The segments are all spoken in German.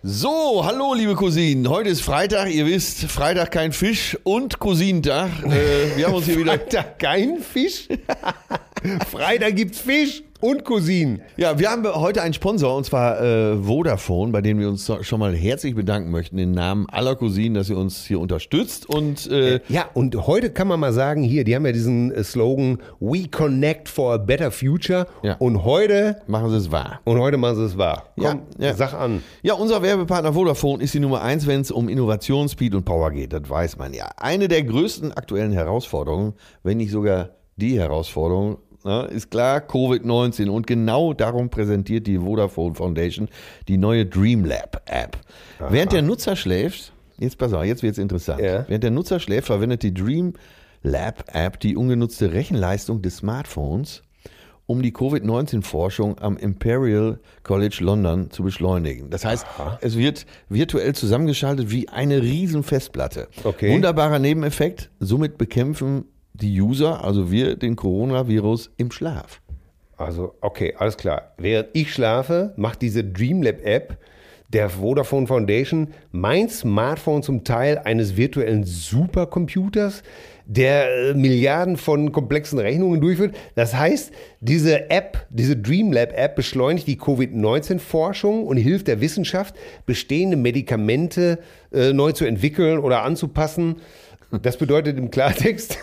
So, hallo liebe Cousinen. Heute ist Freitag, ihr wisst, Freitag kein Fisch und Cousinentag. Wir haben uns hier wieder... Freitag kein Fisch? Freitag gibt's Fisch und Cousinen. Ja, wir haben heute einen Sponsor, und zwar Vodafone, bei dem wir uns schon mal herzlich bedanken möchten, im Namen aller Cousinen, dass ihr uns hier unterstützt. Und ja, und heute kann man mal sagen, hier, die haben ja diesen Slogan We Connect for a Better Future. Ja. Und heute machen sie es wahr. Machen sie es wahr. Komm, ja. Sag an. Ja, unser Werbepartner Vodafone ist die Nummer 1, wenn es um Innovation, Speed und Power geht. Das weiß man ja. Eine der größten aktuellen Herausforderungen, wenn nicht sogar die Herausforderung, ist klar, Covid-19. Und genau darum präsentiert die Vodafone Foundation die neue Dreamlab App. Aha. Während der Nutzer schläft, jetzt pass auf, jetzt wird's interessant. Ja. Während der Nutzer schläft, verwendet die Dreamlab App die ungenutzte Rechenleistung des Smartphones, um die Covid-19-Forschung am Imperial College London zu beschleunigen. Das heißt, es wird virtuell zusammengeschaltet wie eine riesen Festplatte. Okay. Wunderbarer Nebeneffekt, somit bekämpfen die User, also wir, den Coronavirus im Schlaf. Also, okay, alles klar. Während ich schlafe, macht diese Dreamlab-App der Vodafone Foundation mein Smartphone zum Teil eines virtuellen Supercomputers, der Milliarden von komplexen Rechnungen durchführt. Das heißt, diese App, diese Dreamlab-App beschleunigt die Covid-19-Forschung und hilft der Wissenschaft, bestehende Medikamente neu zu entwickeln oder anzupassen. Das bedeutet im Klartext,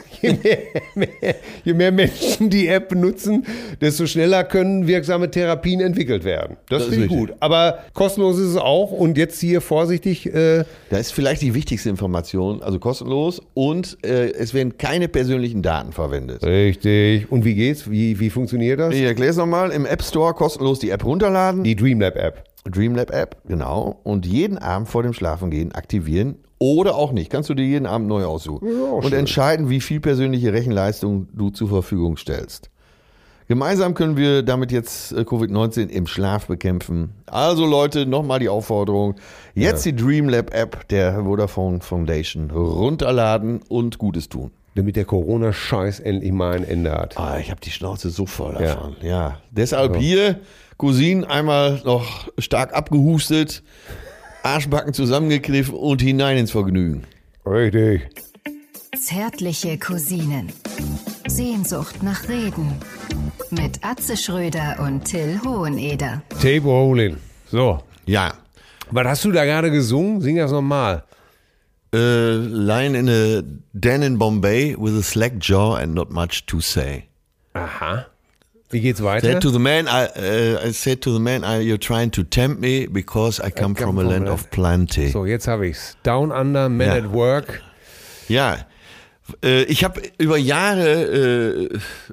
je mehr Menschen die App benutzen, desto schneller können wirksame Therapien entwickelt werden. Das finde ich gut. Aber kostenlos ist es auch. Und jetzt hier vorsichtig. Da ist vielleicht die wichtigste Information, also kostenlos, und es werden keine persönlichen Daten verwendet. Richtig. Und wie geht's? Wie funktioniert das? Ich erkläre es nochmal. Im App Store kostenlos die App runterladen. Die Dreamlab-App. Dreamlab-App, genau. Und jeden Abend vor dem Schlafengehen aktivieren. Oder auch nicht. Kannst du dir jeden Abend neu aussuchen. Ja, und entscheiden, wie viel persönliche Rechenleistung du zur Verfügung stellst. Gemeinsam können wir damit jetzt Covid-19 im Schlaf bekämpfen. Also Leute, nochmal die Aufforderung. Jetzt die Dreamlab-App der Vodafone Foundation runterladen und Gutes tun. Damit der Corona-Scheiß endlich mal ein Ende hat. Ich habe die Schnauze so voll davon. Ja. Deshalb hier, Cousinen, einmal noch stark abgehustet. Arschbacken zusammengekniffen und hinein ins Vergnügen. Richtig. Zärtliche Cousinen. Sehnsucht nach Reden. Mit Atze Schröder und Till Hoheneder. Tape rolling. So. Ja. Was hast du da gerade gesungen? Sing das nochmal. Lying in a den in Bombay with a slack jaw and not much to say. Aha. Wie geht's weiter? I said to the man, you're trying to tempt me because I come from a land of plenty. So, jetzt habe ich's. Down Under, Men at Work. Ja, ich habe über Jahre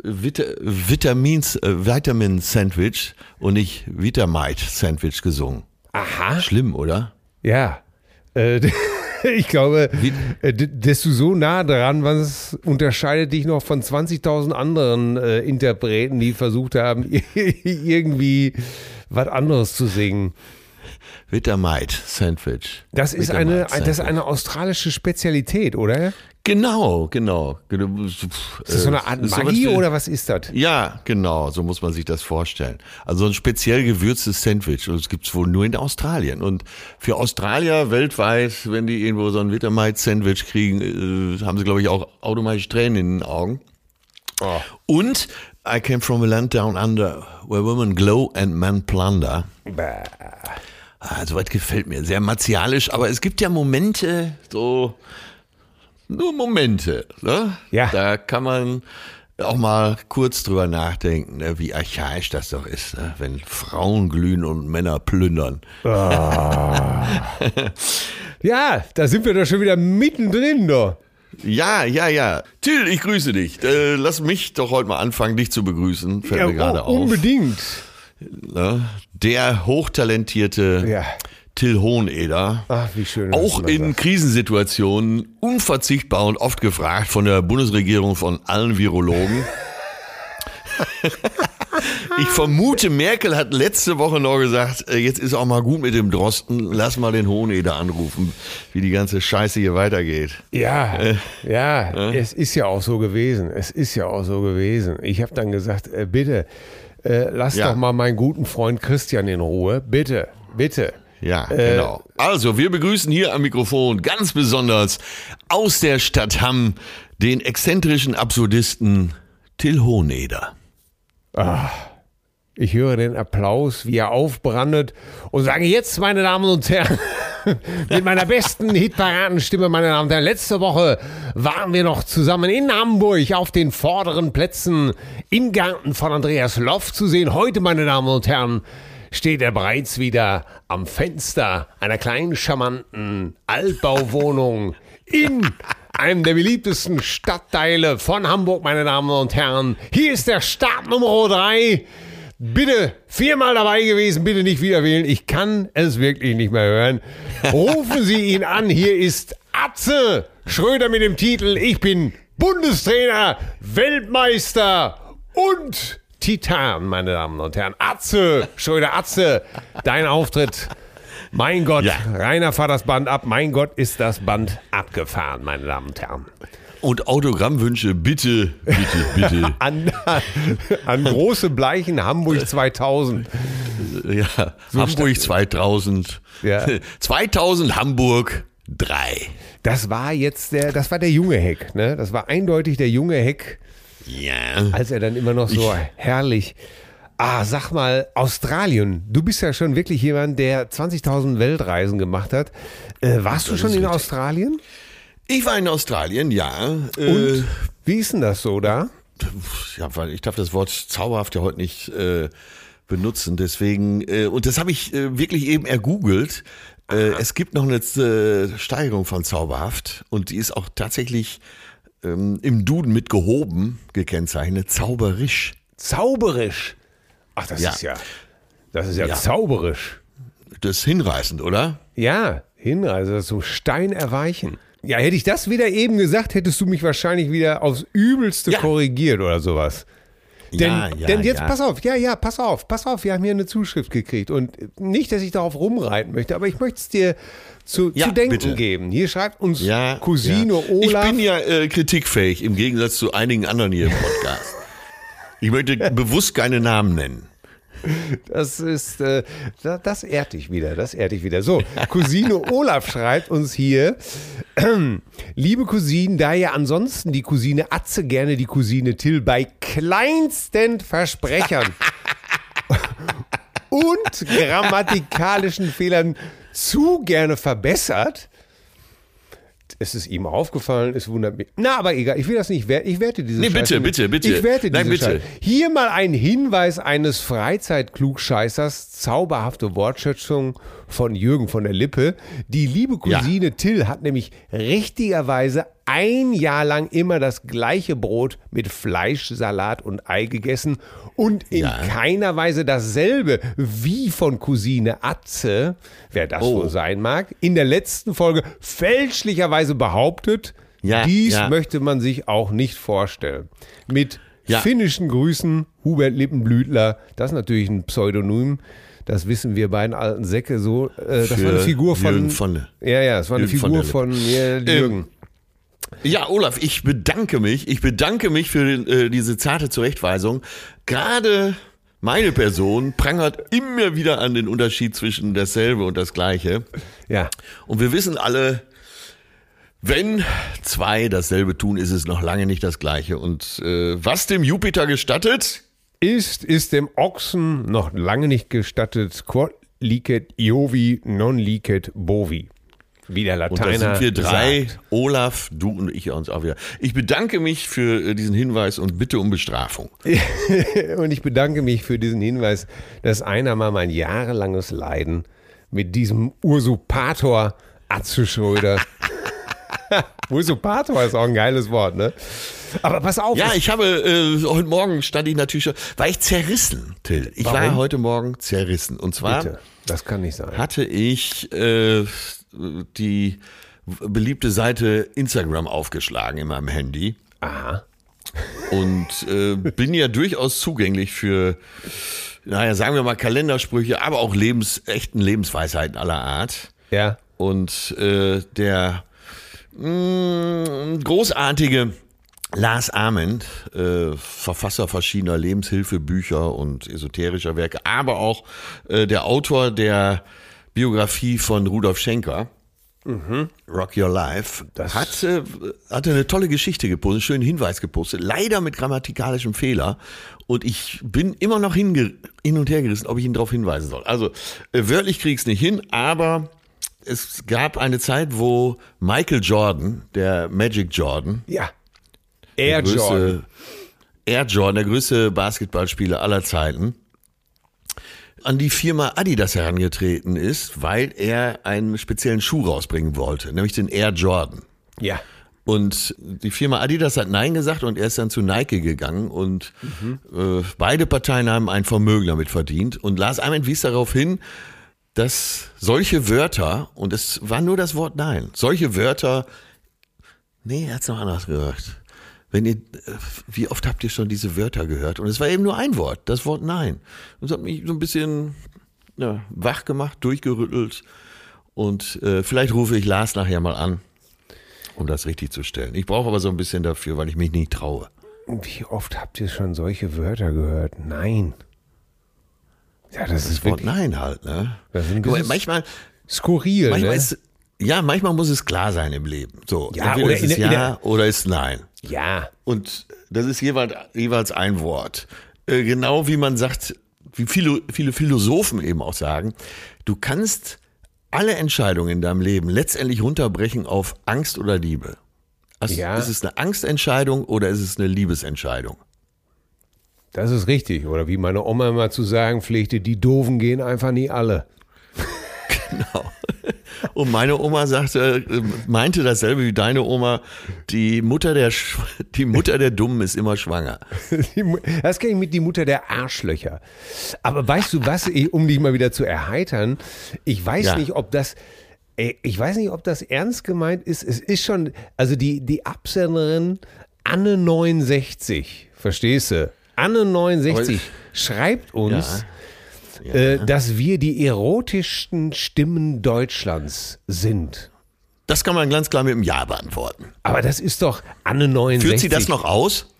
Vitamin-Sandwich und nicht Vitamite-Sandwich gesungen. Aha. Schlimm, oder? Ja. Ich glaube, desto so nah dran, was unterscheidet dich noch von 20.000 anderen Interpreten, die versucht haben, irgendwie was anderes zu singen. Vitamite Sandwich. Das ist eine australische Spezialität, oder? Genau. Ist das so eine Art Maggi oder was ist das? Ja, genau, so muss man sich das vorstellen. Also ein speziell gewürztes Sandwich. Und das gibt es wohl nur in Australien. Und für Australier weltweit, wenn die irgendwo so ein Vitamite-Sandwich kriegen, haben sie, glaube ich, auch automatisch Tränen in den Augen. Oh. Und I came from a land down under where women glow and men plunder. Soweit gefällt mir. Sehr martialisch, aber es gibt ja Momente, nur Momente, ne? Ja. Da kann man auch mal kurz drüber nachdenken, ne, wie archaisch das doch ist, ne? Wenn Frauen glühen und Männer plündern. Oh. Ja, da sind wir doch schon wieder mittendrin, doch. Ja. Till, ich grüße dich. Lass mich doch heute mal anfangen, dich zu begrüßen. Fällt mir gerade auf. Unbedingt. Der hochtalentierte Till Hoheneder. Ach, wie schön. Auch in Krisensituationen unverzichtbar und oft gefragt von der Bundesregierung, von allen Virologen. Ich vermute, Merkel hat letzte Woche noch gesagt, jetzt ist auch mal gut mit dem Drosten, lass mal den Hoheneder anrufen, wie die ganze Scheiße hier weitergeht. Ja, es ist ja auch so gewesen. Ich habe dann gesagt, bitte, lass doch mal meinen guten Freund Christian in Ruhe. Bitte. Ja, genau. Also, wir begrüßen hier am Mikrofon ganz besonders aus der Stadt Hamm den exzentrischen Absurdisten Till Hoheneder. Ich höre den Applaus, wie er aufbrandet und sage jetzt, meine Damen und Herren, mit meiner besten Hitparadenstimme, meine Damen und Herren, letzte Woche waren wir noch zusammen in Hamburg auf den vorderen Plätzen im Garten von Andreas Loff zu sehen. Heute, meine Damen und Herren, steht er bereits wieder am Fenster einer kleinen, charmanten Altbauwohnung in einem der beliebtesten Stadtteile von Hamburg, meine Damen und Herren. Hier ist der Start Nummer 3. Bitte 4-mal dabei gewesen, bitte nicht wieder wählen. Ich kann es wirklich nicht mehr hören. Rufen Sie ihn an. Hier ist Atze Schröder mit dem Titel Ich bin Bundestrainer, Weltmeister und Titan, meine Damen und Herren. Atze Schröder, Atze, dein Auftritt. Mein Gott, Ja. Rainer, fahr das Band ab. Mein Gott, ist das Band abgefahren, meine Damen und Herren. Und Autogrammwünsche bitte, bitte, bitte. An große Bleichen Hamburg 2000. Ja, Hamburg 2000. Ja. 2000 Hamburg 3. Das war der junge Heck, ne? Das war eindeutig der junge Heck, Ja. als er dann immer noch so herrlich. Sag mal, Australien. Du bist ja schon wirklich jemand, der 20.000 Weltreisen gemacht hat. Warst du schon in Australien? Ich war in Australien, ja. Und wie ist denn das so da? Ja, weil ich darf das Wort zauberhaft ja heute nicht benutzen, deswegen, und das habe ich wirklich eben ergoogelt. Es gibt noch eine Steigerung von zauberhaft und die ist auch tatsächlich im Duden mit gehoben gekennzeichnet, zauberisch. Zauberisch. Ach, das ist ja zauberisch. Das ist hinreißend, oder? Ja, Hinreise, so Stein erweichen. Ja, hätte ich das wieder eben gesagt, hättest du mich wahrscheinlich wieder aufs Übelste korrigiert oder sowas. Denn jetzt, pass auf, pass auf, wir haben hier eine Zuschrift gekriegt und nicht, dass ich darauf rumreiten möchte, aber ich möchte es dir zu denken bitte. geben. Hier schreibt uns Cousine Olaf. Ich bin ja kritikfähig im Gegensatz zu einigen anderen hier im Podcast. Ich möchte bewusst keine Namen nennen. Das ist, das ehrt dich wieder, So, Cousine Olaf schreibt uns hier, liebe Cousine, da ja ansonsten die Cousine Atze gerne die Cousine Till bei kleinsten Versprechern und grammatikalischen Fehlern zu gerne verbessert, es ist ihm aufgefallen, es wundert mich. Na, aber egal, ich will das nicht werten. Ich werte diese Scheiße. Bitte. Ich werte diese bitte. Scheiße. Hier mal ein Hinweis eines Freizeitklugscheißers, zauberhafte Wortschöpfung von Jürgen von der Lippe. Die liebe Cousine Till hat nämlich richtigerweise ein Jahr lang immer das gleiche Brot mit Fleisch, Salat und Ei gegessen und in keiner Weise dasselbe wie von Cousine Atze, wer das wohl sein mag, in der letzten Folge fälschlicherweise behauptet, dies möchte man sich auch nicht vorstellen. Mit finnischen Grüßen, Hubert Lippenblütler, das ist natürlich ein Pseudonym, das wissen wir beiden alten Säcke so, das war eine Figur von Jürgen von das war eine Jürgen Figur von Jürgen. Ja, Olaf, ich bedanke mich für diese zarte Zurechtweisung. Gerade meine Person prangert immer wieder an den Unterschied zwischen dasselbe und das Gleiche. Ja. Und wir wissen alle, wenn zwei dasselbe tun, ist es noch lange nicht das Gleiche. Und was dem Jupiter gestattet, ist dem Ochsen noch lange nicht gestattet. Quod licet Iovi, non licet bovi. Wie der Lateiner und da sind wir drei, sagt. Olaf, du und ich uns auch wieder. Ich bedanke mich für diesen Hinweis und bitte um Bestrafung. Und ich bedanke mich für diesen Hinweis, dass einer mal mein jahrelanges Leiden mit diesem Usurpator Atze Schröder. Usurpator ist auch ein geiles Wort, ne? Aber pass auf. Ja, ich habe, heute Morgen stand ich natürlich schon, war ich zerrissen, Till. Ich war heute Morgen zerrissen. Und zwar Bitte, das kann nicht sein. hatte ich die beliebte Seite Instagram aufgeschlagen in meinem Handy. Aha. Und bin ja durchaus zugänglich für, sagen wir mal Kalendersprüche, aber auch echten Lebensweisheiten aller Art. Ja. Und der großartige Lars Ament, Verfasser verschiedener Lebenshilfebücher und esoterischer Werke, aber auch der Autor der Biografie von Rudolf Schenker. Rock Your Life. Hatte eine tolle Geschichte gepostet, einen schönen Hinweis gepostet, leider mit grammatikalischem Fehler. Und ich bin immer noch hin und her gerissen, ob ich ihn darauf hinweisen soll. Also wörtlich kriege ich es nicht hin, aber es gab eine Zeit, wo Michael Jordan, der Magic Jordan, Air Jordan, der größte Basketballspieler aller Zeiten, an die Firma Adidas herangetreten ist, weil er einen speziellen Schuh rausbringen wollte, nämlich den Air Jordan. Ja. Und die Firma Adidas hat Nein gesagt und er ist dann zu Nike gegangen und beide Parteien haben ein Vermögen damit verdient. Und Lars Ament wies darauf hin, dass solche Wörter, und es war nur das Wort Nein, solche Wörter, er hat es noch anders gesagt. Wie oft habt ihr schon diese Wörter gehört? Und es war eben nur ein Wort, das Wort Nein. Und es hat mich so ein bisschen wach gemacht, durchgerüttelt. Und vielleicht rufe ich Lars nachher mal an, um das richtig zu stellen. Ich brauche aber so ein bisschen dafür, weil ich mich nicht traue. Wie oft habt ihr schon solche Wörter gehört? Nein. Ja, das ist Wort wirklich, Nein halt, ne? Manchmal skurril, manchmal ne? ist, manchmal muss es klar sein im Leben. So, Ja, entweder oder ist es Ja oder ist Nein. Ja. Und das ist jeweils ein Wort. Genau wie man sagt, wie viele Philosophen eben auch sagen, du kannst alle Entscheidungen in deinem Leben letztendlich runterbrechen auf Angst oder Liebe. Also ist es eine Angstentscheidung oder ist es eine Liebesentscheidung? Das ist richtig. Oder wie meine Oma immer zu sagen pflegte, die Doofen gehen einfach nie alle. Genau. Und meine Oma meinte dasselbe wie deine Oma, die Mutter der Dummen ist immer schwanger. Das kenne ich mit die Mutter der Arschlöcher. Aber weißt du was, um dich mal wieder zu erheitern, ich weiß nicht, ob das ernst gemeint ist. Es ist schon, also die Absenderin Anne 69, verstehst du? Anne 69 schreibt uns, dass wir die erotischsten Stimmen Deutschlands sind. Das kann man ganz klar mit einem Ja beantworten. Aber das ist doch Anne 69. Führt sie das noch aus?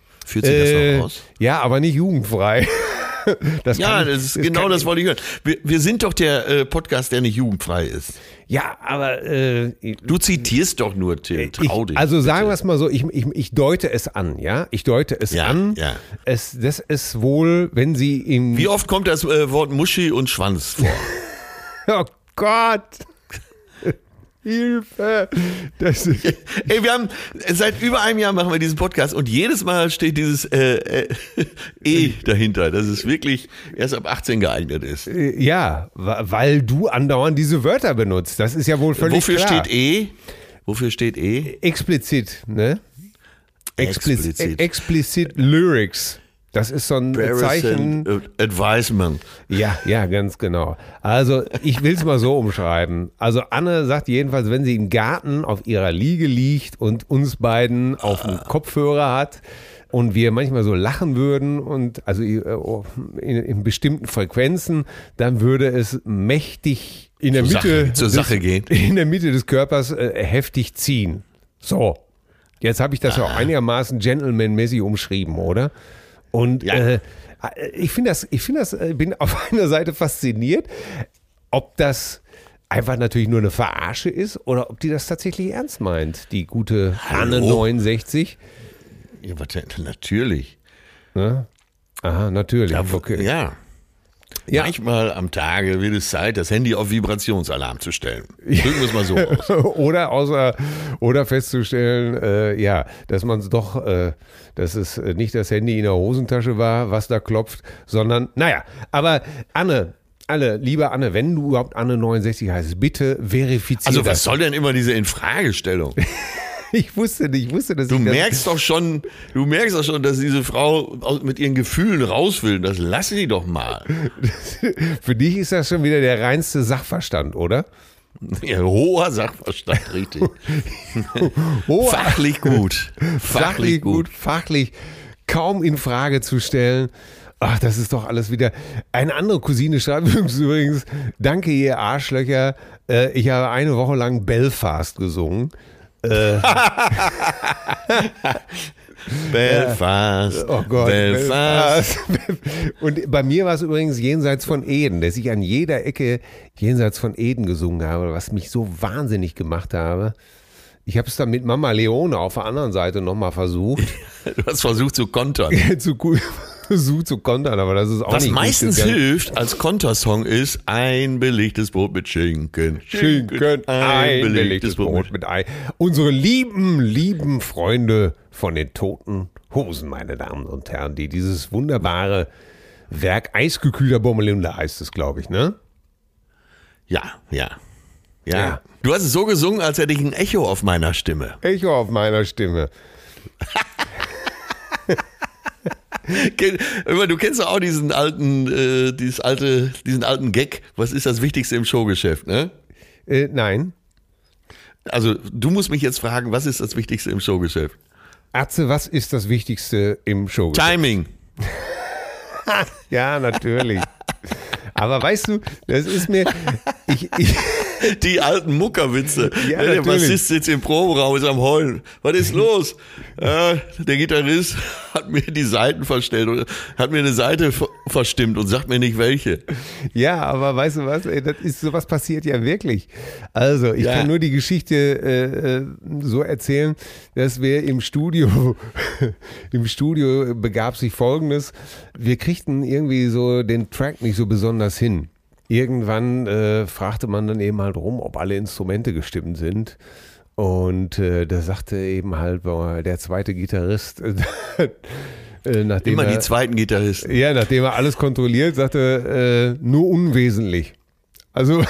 Ja, aber nicht jugendfrei. Das wollte ich hören. Wir sind doch der Podcast, der nicht jugendfrei ist. Ja, aber du zitierst doch nur, Till. Trau dich. Also sagen wir es mal so, ich deute es an, ja? Ich deute es an. Ja. Das ist wohl, wenn sie im... Wie oft kommt das Wort Muschi und Schwanz vor? Oh Gott! Hilfe! Wir haben seit über einem Jahr machen wir diesen Podcast und jedes Mal steht dieses E dahinter, dass es wirklich erst ab 18 geeignet ist. Ja, weil du andauernd diese Wörter benutzt. Das ist ja wohl völlig klar. Wofür steht E? Explizit, ne? Explizit Lyrics. Das ist so ein Zeichen. Advisement. Ja, ganz genau. Also ich will es mal so umschreiben. Also Anne sagt jedenfalls, wenn sie im Garten auf ihrer Liege liegt und uns beiden auf dem Kopfhörer hat und wir manchmal so lachen würden und also in bestimmten Frequenzen, dann würde es mächtig in der Mitte des Körpers heftig ziehen. So, jetzt habe ich das ja auch einigermaßen gentlemanmäßig umschrieben, oder? Und ich bin auf einer Seite fasziniert, ob das einfach natürlich nur eine Verarsche ist oder ob die das tatsächlich ernst meint, die gute Anne 69. Ja, natürlich. Ne? Aha, natürlich. Ja, okay. Ja. Manchmal am Tage wird es Zeit, das Handy auf Vibrationsalarm zu stellen. Drücken wir es mal so aus. oder festzustellen, dass man es doch, dass es nicht das Handy in der Hosentasche war, was da klopft, sondern, aber liebe Anne, wenn du überhaupt Anne 69 heißt, bitte verifiziere Also das. Was soll denn immer diese Infragestellung? Ich wusste, dass du merkst doch schon, dass diese Frau mit ihren Gefühlen raus will. Das lass sie doch mal. Für dich ist das schon wieder der reinste Sachverstand, oder? Ja, hoher Sachverstand, richtig. Fachlich gut. Fachlich kaum in Frage zu stellen. Ach, das ist doch alles wieder. Eine andere Cousine schreibt übrigens, danke ihr Arschlöcher, ich habe eine Woche lang Belfast gesungen. Belfast. Oh Gott, Belfast. Und bei mir war es übrigens Jenseits von Eden, dass ich an jeder Ecke Jenseits von Eden gesungen habe, was mich so wahnsinnig gemacht habe. Ich habe es dann mit Mama Leone auf der anderen Seite nochmal versucht. Du hast versucht zu kontern. Versucht zu kontern, aber das ist auch Was nicht meistens gut gegangen. hilft als Kontersong ist ein belegtes Brot mit Schinken. Ein belegtes Brot mit Ei. Unsere lieben Freunde von den Toten Hosen, meine Damen und Herren, die dieses wunderbare Werk Eisgekühlter Bommelunder heißt es, glaube ich, ne? Ja. Du hast es so gesungen, als hätte ich ein Echo auf meiner Stimme. Echo auf meiner Stimme. Du kennst doch auch diesen alten Gag. Was ist das Wichtigste im Showgeschäft, ne? Nein. Also, du musst mich jetzt fragen, was ist das Wichtigste im Showgeschäft? Atze, was ist das Wichtigste im Show? Timing. Ja, natürlich. Aber weißt du, das ist mir... Die alten Muckerwitze. Ja, der natürlich. Bassist sitzt im Proberaum, ist am Heulen. Was ist los? Der Gitarrist hat mir die Seiten verstellt und hat mir eine Seite verstimmt und sagt mir nicht welche. Ja, aber weißt du was, ey, sowas passiert ja wirklich. Also, ich kann nur die Geschichte so erzählen, dass wir im Studio begab sich Folgendes. Wir kriegten irgendwie so den Track nicht so besonders hin. Irgendwann fragte man dann eben halt rum, ob alle Instrumente gestimmt sind. Und da sagte eben halt der zweite Gitarrist, nachdem Immer die zweiten Gitarristen. Ja, nachdem er alles kontrolliert, sagte nur unwesentlich. Also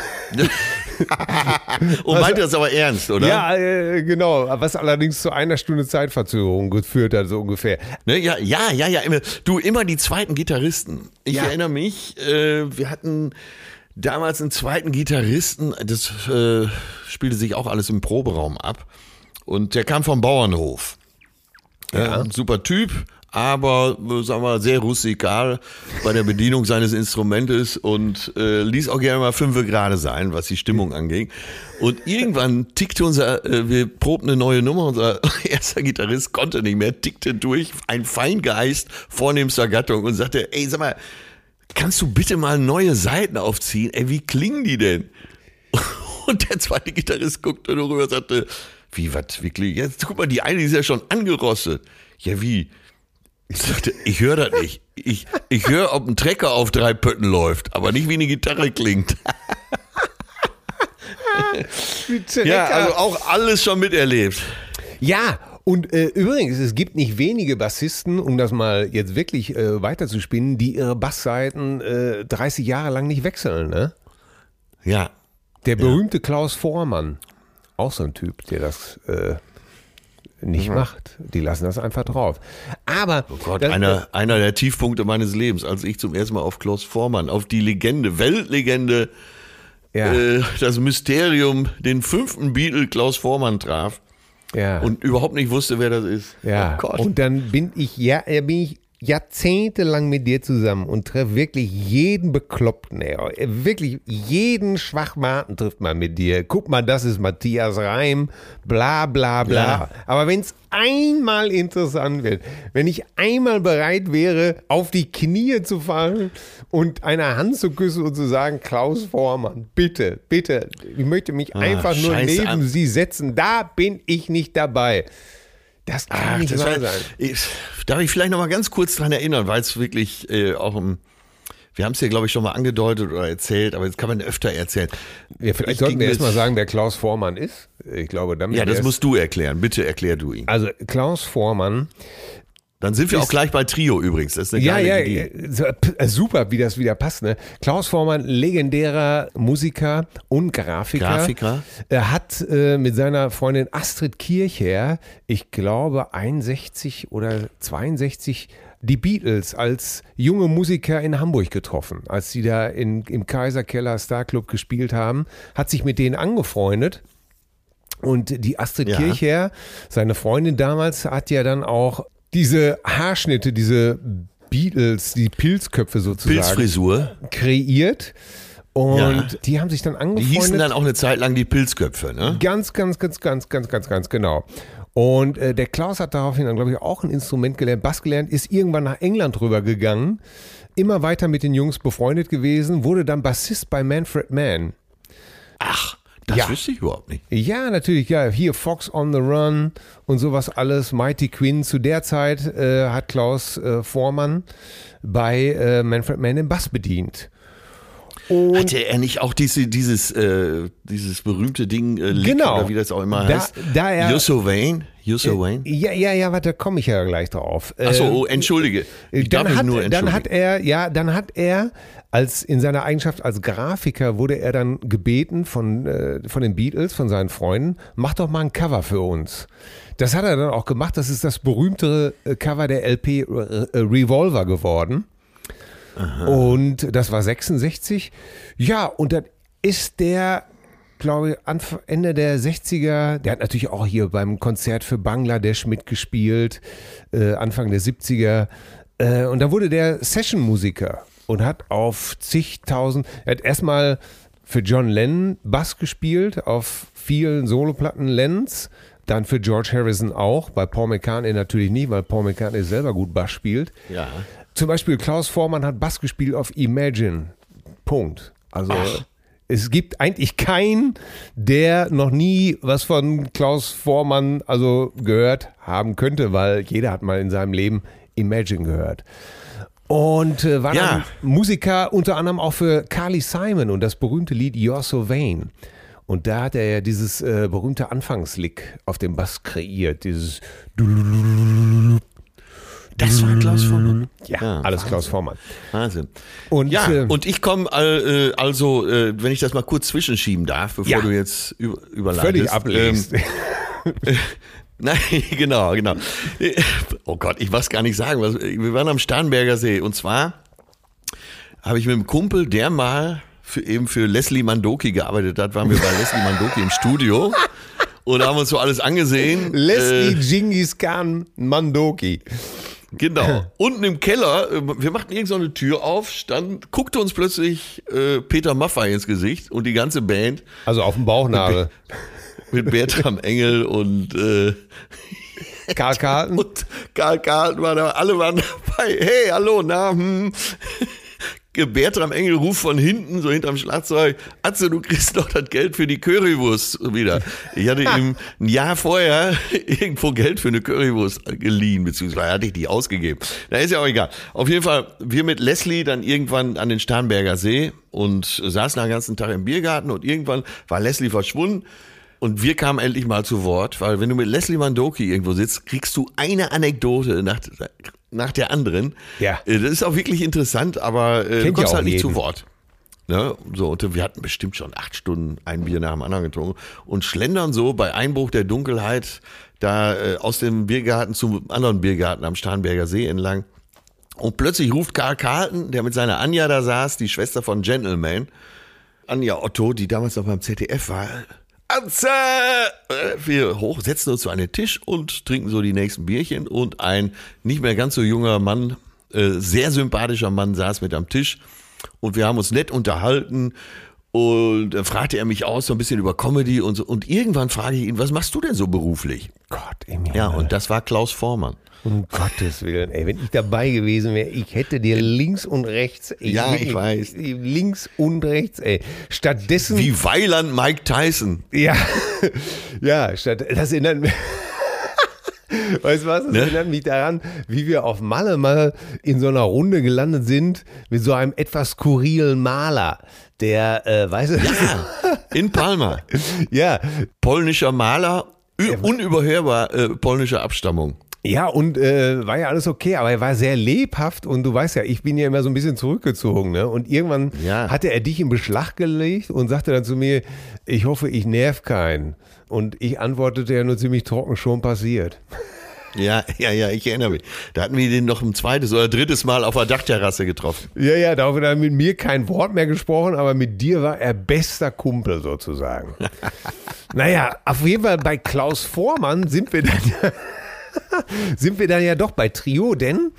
Und meinte das aber ernst, oder? Ja, genau. Was allerdings zu 1 Stunde Zeitverzögerung geführt hat, so ungefähr. Ne, ja. Immer die zweiten Gitarristen. Ich erinnere mich, wir hatten damals einen zweiten Gitarristen, das spielte sich auch alles im Proberaum ab. Und der kam vom Bauernhof. Ja. Super Typ, aber sagen wir sehr rustikal bei der Bedienung seines Instrumentes und ließ auch gerne mal 5 gerade sein, was die Stimmung anging. Und irgendwann tickte wir probten eine neue Nummer, unser erster Gitarrist konnte nicht mehr, tickte durch, ein Feingeist vornehmster Gattung und sagte, ey, sag mal, kannst du bitte mal neue Seiten aufziehen? Ey, wie klingen die denn? Und der zweite Gitarrist guckte nur rüber und sagte, wie klingen? Jetzt guck mal, die eine ist ja schon angerostet. Ja, wie? Ich sagte, ich höre das nicht. Ich höre, ob ein Trecker auf 3 Pötten läuft, aber nicht, wie eine Gitarre klingt. Ja, also auch alles schon miterlebt. Ja, und übrigens, es gibt nicht wenige Bassisten, um das mal jetzt wirklich weiterzuspinnen, die ihre Bassseiten 30 Jahre lang nicht wechseln, ne? Ja. Der berühmte Klaus Voormann, auch so ein Typ, der das nicht macht. Die lassen das einfach drauf. Aber oh Gott, einer der Tiefpunkte meines Lebens, als ich zum ersten Mal auf Klaus Voormann, auf die Legende, Weltlegende, das Mysterium, den 5. Beatle Klaus Voormann traf und überhaupt nicht wusste, wer das ist. Ja. Oh Gott. Und dann bin ich jahrzehntelang mit dir zusammen und treffe wirklich jeden Bekloppten, ey. Wirklich jeden Schwachmaten trifft man mit dir. Guck mal, das ist Matthias Reim, bla bla bla. Ja. Aber wenn es einmal interessant wird, wenn ich einmal bereit wäre, auf die Knie zu fallen und eine Hand zu küssen und zu sagen, Klaus Voormann, bitte, ich möchte mich einfach nur neben Sie setzen, da bin ich nicht dabei. Das kann nicht wahr sein. Darf ich vielleicht noch mal ganz kurz dran erinnern, weil es wirklich wir haben es ja, glaube ich, schon mal angedeutet oder erzählt, aber jetzt kann man öfter erzählen. Ja, vielleicht sollten wir erst mal sagen, wer Klaus Voormann ist. Ich glaube, damit das musst du erklären. Bitte erklär du ihn. Also Klaus Voormann. Dann sind wir auch gleich bei Trio übrigens. Das ist eine geile Idee. Super, wie das wieder passt. Ne? Klaus Voormann, legendärer Musiker und Grafiker. Er hat mit seiner Freundin Astrid Kirchherr, ich glaube 61 oder 62, die Beatles als junge Musiker in Hamburg getroffen. Als sie da im Kaiserkeller Star Club gespielt haben, hat sich mit denen angefreundet. Und die Astrid Kirchherr, seine Freundin damals, hat ja dann auch diese Haarschnitte, diese Beatles, die Pilzköpfe sozusagen. Pilzfrisur. Kreiert. Und die haben sich dann angefreundet. Die hießen dann auch eine Zeit lang die Pilzköpfe, ne? Ganz genau. Und der Klaus hat daraufhin dann, glaube ich, auch ein Instrument gelernt, Bass gelernt, ist irgendwann nach England rübergegangen, immer weiter mit den Jungs befreundet gewesen, wurde dann Bassist bei Manfred Mann. Ach, das wüsste ich überhaupt nicht. Ja, natürlich, ja. Hier Fox on the Run und sowas alles. Mighty Quinn. Zu der Zeit hat Klaus Voormann bei Manfred Mann den Bass bedient. Und hatte er nicht auch dieses berühmte Ding, genau, oder wie das auch immer heißt? You're so vain? Ja, warte, komme ich ja gleich drauf. Achso, entschuldige. Dann hat er, als in seiner Eigenschaft als Grafiker, wurde er dann gebeten von den Beatles, von seinen Freunden, mach doch mal ein Cover für uns. Das hat er dann auch gemacht. Das ist das berühmte Cover der LP Revolver geworden. Aha. Und das war 66. Ja, und dann ist der, glaube ich, Ende der 60er, der hat natürlich auch hier beim Konzert für Bangladesch mitgespielt, Anfang der 70er. Und da wurde der Session-Musiker und hat auf zigtausend, er hat erstmal für John Lennon Bass gespielt, auf vielen Soloplatten Lennons, dann für George Harrison auch, bei Paul McCartney natürlich nicht, weil Paul McCartney selber gut Bass spielt. Ja. Zum Beispiel Klaus Voormann hat Bass gespielt auf Imagine. Punkt. Also es gibt eigentlich keinen, der noch nie was von Klaus Voormann gehört haben könnte, weil jeder hat mal in seinem Leben Imagine gehört. Und war dann Musiker unter anderem auch für Carly Simon und das berühmte Lied You're So Vain. Und da hat er ja dieses berühmte Anfangslick auf dem Bass kreiert, dieses Das war Klaus Voormann. Ja, alles Klaus Voormann. Wahnsinn. Und, und ich komme wenn ich das mal kurz zwischenschieben darf, bevor du jetzt überleitest. Völlig ablegst. Nein, genau. Oh Gott, ich weiß gar nicht sagen. Wir waren am Starnberger See und zwar habe ich mit einem Kumpel, der mal für Leslie Mandoki gearbeitet hat, waren wir bei Leslie Mandoki im Studio und haben uns so alles angesehen. Leslie Genghis Khan Mandoki. Genau. Unten im Keller, wir machten irgend so eine Tür auf, guckte uns plötzlich Peter Maffay ins Gesicht und die ganze Band. Also auf dem Bauchnabel. Mit Bertram Engel und Karl Carlton. Und Karl Carlton war da, alle waren dabei. Hey, hallo, Bertram Engel ruft von hinten, so hinterm Schlagzeug, Atze, du kriegst doch das Geld für die Currywurst wieder. Ich hatte ihm ein Jahr vorher irgendwo Geld für eine Currywurst geliehen, beziehungsweise hatte ich die ausgegeben. Na, ist ja auch egal. Auf jeden Fall, wir mit Leslie dann irgendwann an den Starnberger See und saßen den ganzen Tag im Biergarten und irgendwann war Leslie verschwunden. Und wir kamen endlich mal zu Wort, weil wenn du mit Leslie Mandoki irgendwo sitzt, kriegst du eine Anekdote nach der anderen. Ja. Das ist auch wirklich interessant, aber du kommst halt nicht jeden. zu Wort. Ne? So, und wir hatten bestimmt schon 8 Stunden ein Bier nach dem anderen getrunken und schlendern so bei Einbruch der Dunkelheit da aus dem Biergarten zum anderen Biergarten am Starnberger See entlang. Und plötzlich ruft Karl Carlton, der mit seiner Anja da saß, die Schwester von Gentleman, Anja Otto, die damals noch beim ZDF war, Atze! Wir setzen uns zu einem Tisch und trinken so die nächsten Bierchen und ein nicht mehr ganz so junger Mann, sehr sympathischer Mann saß mit am Tisch und wir haben uns nett unterhalten und dann fragte er mich aus so ein bisschen über Comedy und so und irgendwann frage ich ihn, was machst du denn so beruflich? Gott im Himmel. Ja, und das war Klaus Voormann. Um Gottes Willen, ey, wenn ich dabei gewesen wäre, ich hätte dir links und rechts, ey, ja, ich weiß. Links und rechts, ey. Stattdessen. Wie Weiland Mike Tyson. Ja, das erinnert mich. Weißt du was? Das erinnert mich daran, wie wir auf Malle mal in so einer Runde gelandet sind mit so einem etwas skurrilen Maler, der, weißt du? Ja, in Palma. Ja. Polnischer Maler, unüberhörbar polnischer Abstammung. Ja, und war ja alles okay, aber er war sehr lebhaft und du weißt ja, ich bin ja immer so ein bisschen zurückgezogen, ne? Und irgendwann hatte er dich in Beschlag gelegt und sagte dann zu mir, ich hoffe, ich nerv keinen. Und ich antwortete ja nur ziemlich trocken, schon passiert. Ja, ich erinnere mich. Da hatten wir den noch ein zweites oder drittes Mal auf der Dachterrasse getroffen. Ja, da hat er mit mir kein Wort mehr gesprochen, aber mit dir war er bester Kumpel sozusagen. Naja, auf jeden Fall bei Klaus Voormann sind wir dann ja doch bei Trio, denn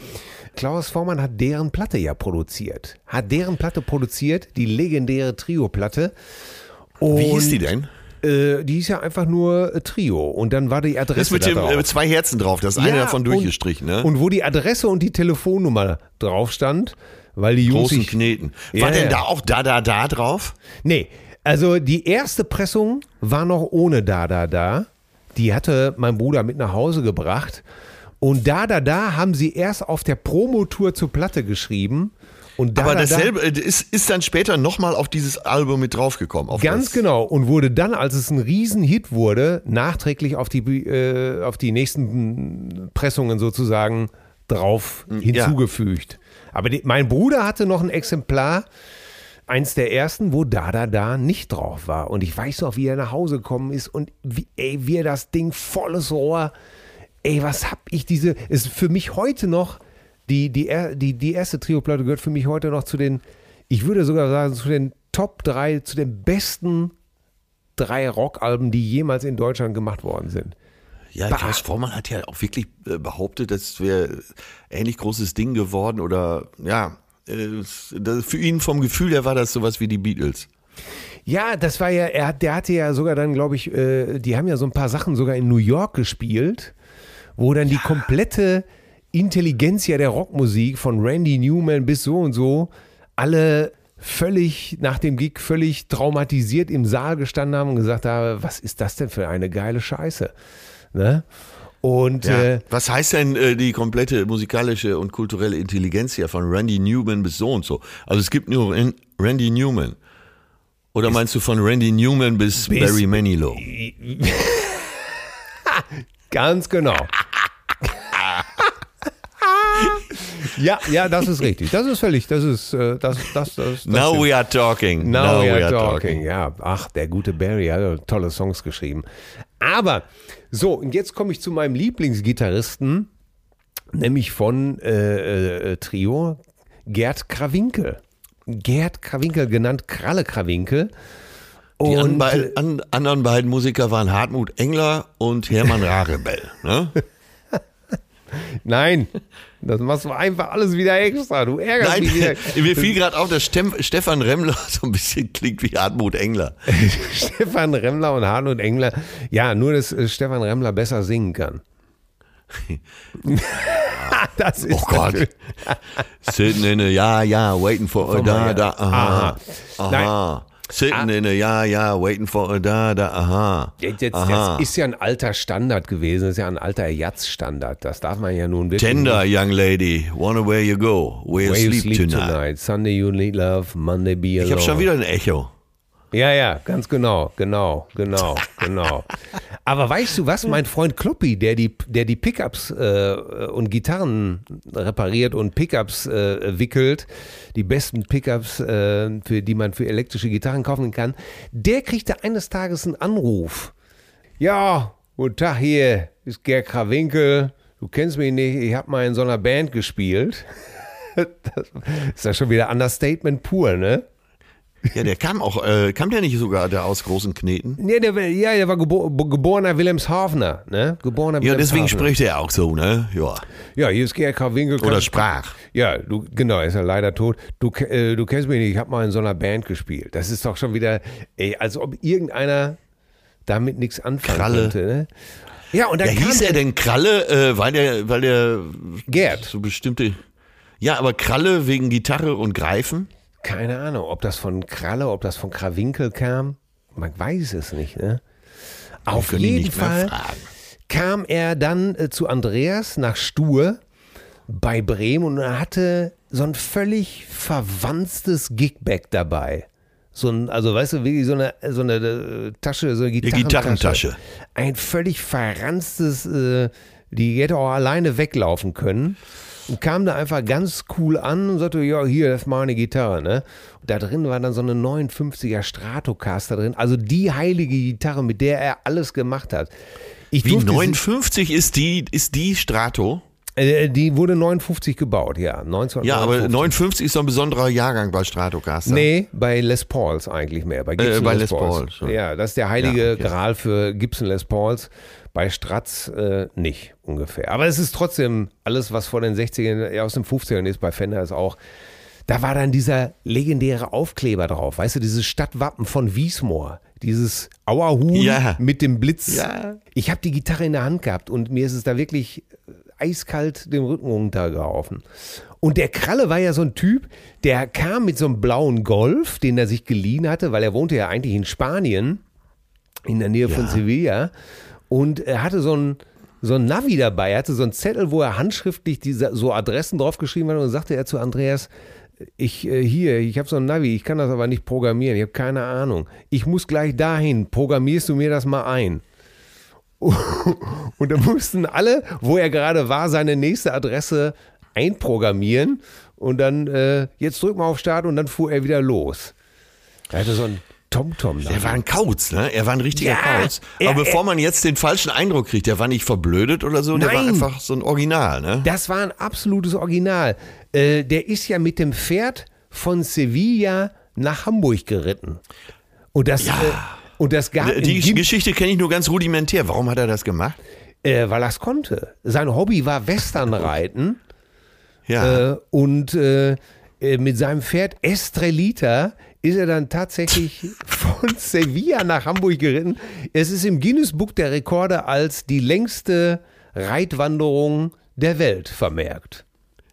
Klaus Voormann hat deren Platte ja produziert. Die legendäre Trio-Platte. Wie hieß die denn? Die hieß ja einfach nur Trio. Und dann war die Adresse Das mit da drauf. den 2 Herzen drauf, das ist eine davon durchgestrichen, ne? Und wo die Adresse und die Telefonnummer drauf stand, weil die Jungs Großen Kneten. War denn da auch da drauf? Nee, also die erste Pressung war noch ohne Da. Die hatte mein Bruder mit nach Hause gebracht. Und Da haben sie erst auf der Promotour zur Platte geschrieben. Und Aber dasselbe ist dann später nochmal auf dieses Album mit draufgekommen. Ganz genau. Und wurde dann, als es ein Riesenhit wurde, nachträglich auf die nächsten Pressungen sozusagen drauf hinzugefügt. Aber mein Bruder hatte noch ein Exemplar, eins der ersten, wo Da nicht drauf war. Und ich weiß noch, wie er nach Hause gekommen ist und wie er das Ding volles Rohr, was hab ich ist für mich heute noch, die erste Trio-Platte gehört für mich heute noch zu den, ich würde sogar sagen, zu den Top 3, zu den besten 3 Rockalben, die jemals in Deutschland gemacht worden sind. Ja, Klaus Voormann hat ja auch wirklich behauptet, das wäre ähnlich großes Ding geworden oder für ihn vom Gefühl her war das sowas wie die Beatles. Ja, das war ja, der hatte ja sogar dann, glaube ich, die haben ja so ein paar Sachen sogar in New York gespielt, wo dann die komplette Intelligenzia der Rockmusik von Randy Newman bis so und so alle nach dem Gig völlig traumatisiert im Saal gestanden haben und gesagt haben, was ist das denn für eine geile Scheiße? Ne? Und was heißt denn die komplette musikalische und kulturelle Intelligenz hier von Randy Newman bis so und so? Also es gibt nur Randy Newman. Oder meinst du von Randy Newman bis Barry Manilow? Ganz genau. Ja, das ist richtig. Das ist völlig, das ist. Now we are talking. Now we are talking. Ja, der gute Barry hat tolle Songs geschrieben. Aber, so, und jetzt komme ich zu meinem Lieblingsgitarristen, nämlich von Trio, Gerd Krawinkel. Gerd Krawinkel, genannt Kralle Krawinkel. Die anderen beiden Musiker waren Hartmut Engler und Hermann Rarebell, ne? Nein, das machst du einfach alles wieder extra. Du ärgerst mich wieder. Mir fiel gerade auf, dass Stefan Remmler so ein bisschen klingt wie Hartmut Engler. Stefan Remmler und Hartmut Engler. Ja, nur, dass Stefan Remmler besser singen kann. Das ist Gott. Sitting in a waiting for a da. Aha. Sitting in a waiting for a da. Aha. Das ist ja ein alter Standard gewesen. Das ist ja ein alter Jazz-Standard. Das darf man ja nun wirklich. Tender, young lady, wonder where you go, where you sleep tonight. Sunday you need love, Monday be alone. Ich habe schon wieder ein Echo. Ja, ganz genau. Aber weißt du was, mein Freund Kloppi, der die Pickups und Gitarren repariert und Pickups wickelt, die besten Pickups, die man für elektrische Gitarren kaufen kann, der kriegte eines Tages einen Anruf. Ja, guten Tag, hier ist Gerd Krawinkel. Du kennst mich nicht, ich habe mal in so einer Band gespielt. Das ist ja schon wieder Understatement pur, ne? Ja, der kam der nicht sogar da aus Großen Kneten? Nee, der war geborener Wilhelmshavener, ne? Ja, deswegen spricht er auch so, ne? Ja, hier ist Gerd Krawinkel. Oder sprach. Ja, er ist ja leider tot. Du kennst mich nicht, ich habe mal in so einer Band gespielt. Das ist doch schon wieder, als ob irgendeiner damit nichts anfangen könnte, ne? Ja, und dann hieß er denn Kralle, weil der Gerd. So bestimmte. Ja, aber Kralle wegen Gitarre und Greifen? Keine Ahnung, ob das von Kralle, ob das von Krawinkel kam. Man weiß es nicht, ne? Auf jeden Fall kam er dann zu Andreas nach Stur bei Bremen und er hatte so ein völlig verwanztes Gigback dabei. Also weißt du, wirklich so eine Tasche, so eine Gitarrentasche. Ein völlig verranztes, die hätte auch alleine weglaufen können. Und kam da einfach ganz cool an und sagte, ja, hier, das ist meine Gitarre, ne? Und da drin war dann so eine 59er Stratocaster drin, also die heilige Gitarre, mit der er alles gemacht hat. Wie 59 ist die Strato? Die wurde 59 gebaut, ja. 1959. Ja, aber 59 ist so ein besonderer Jahrgang bei Stratocaster. Nee, bei Les Pauls eigentlich mehr. Bei Gibson bei Les Les Pauls. Paul schon. Ja, das ist der heilige okay. Gral für Gibson Les Pauls. Bei Strats nicht ungefähr. Aber es ist trotzdem alles, was vor den 60ern, aus den 50ern ist, bei Fender ist auch. Da war dann dieser legendäre Aufkleber drauf. Weißt du, dieses Stadtwappen von Wiesmoor. Dieses Auerhuhn mit dem Blitz. Ja. Ich habe die Gitarre in der Hand gehabt und mir ist es da wirklich eiskalt den Rücken runtergelaufen. Und der Kralle war ja so ein Typ, der kam mit so einem blauen Golf, den er sich geliehen hatte, weil er wohnte ja eigentlich in Spanien, in der Nähe von Sevilla. Und er hatte so ein Navi dabei, er hatte so einen Zettel, wo er handschriftlich so Adressen draufgeschrieben hat und sagte er zu Andreas, ich habe so ein Navi, ich kann das aber nicht programmieren, ich habe keine Ahnung. Ich muss gleich dahin, programmierst du mir das mal ein? Und da mussten alle, wo er gerade war, seine nächste Adresse einprogrammieren und dann, jetzt drück mal auf Start und dann fuhr er wieder los. Er hatte so ein TomTom. Der war ein Kauz, ne? Er war ein richtiger Kauz. Aber bevor man jetzt den falschen Eindruck kriegt, der war nicht verblödet oder so, der war einfach so ein Original, ne? Das war ein absolutes Original. Der ist ja mit dem Pferd von Sevilla nach Hamburg geritten. Und das gab die Geschichte kenne ich nur ganz rudimentär. Warum hat er das gemacht? Weil er es konnte. Sein Hobby war Westernreiten. Ja. Und mit seinem Pferd Estrelita ist er dann tatsächlich von Sevilla nach Hamburg geritten. Es ist im Guinness-Buch der Rekorde als die längste Reitwanderung der Welt vermerkt.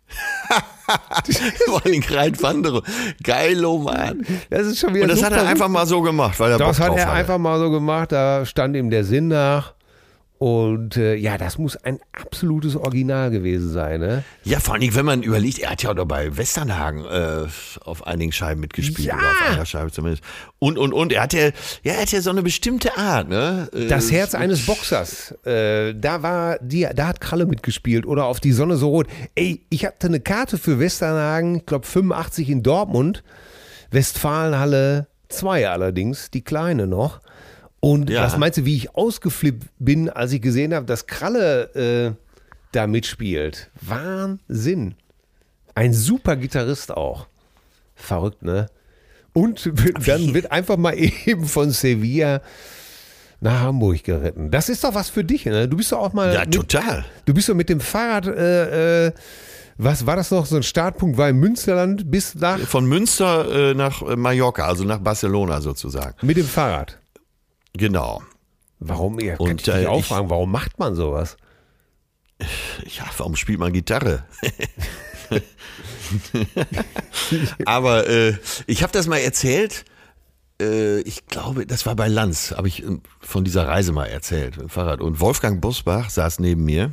Vor allem Reitwanderung. Geilo, Mann. Das ist schon wieder und das so hat er einfach mal so gemacht, weil er Bock Das hat drauf er hatte. einfach mal so gemacht, da stand ihm der Sinn nach. Und das muss ein absolutes Original gewesen sein, ne? Ja, vor allem, wenn man überlegt, er hat ja auch bei Westernhagen auf einigen Scheiben mitgespielt. Ja. Oder auf einer Scheibe zumindest. Und er hat ja so eine bestimmte Art, ne? Das Herz eines Boxers, da hat Kralle mitgespielt oder auf Die Sonne so rot. Ey, ich hatte eine Karte für Westernhagen, ich glaube 85 in Dortmund, Westfalenhalle 2 allerdings, die kleine noch. Und was meinst du, wie ich ausgeflippt bin, als ich gesehen habe, dass Kralle da mitspielt? Wahnsinn. Ein super Gitarrist auch. Verrückt, ne? Und dann wird einfach mal eben von Sevilla nach Hamburg geritten. Das ist doch was für dich, ne? Du bist doch auch mal. Ja, total. Du bist doch mit dem Fahrrad, was war das noch? So ein Startpunkt war im Münsterland bis nach. Von Münster nach Mallorca, also nach Barcelona sozusagen. Mit dem Fahrrad. Genau. Warum? Ja, kann ich dich auch fragen, warum macht man sowas? Ja, warum spielt man Gitarre? Aber ich habe das mal erzählt, ich glaube, das war bei Lanz, habe ich von dieser Reise mal erzählt, mit dem Fahrrad. Und Wolfgang Bosbach saß neben mir.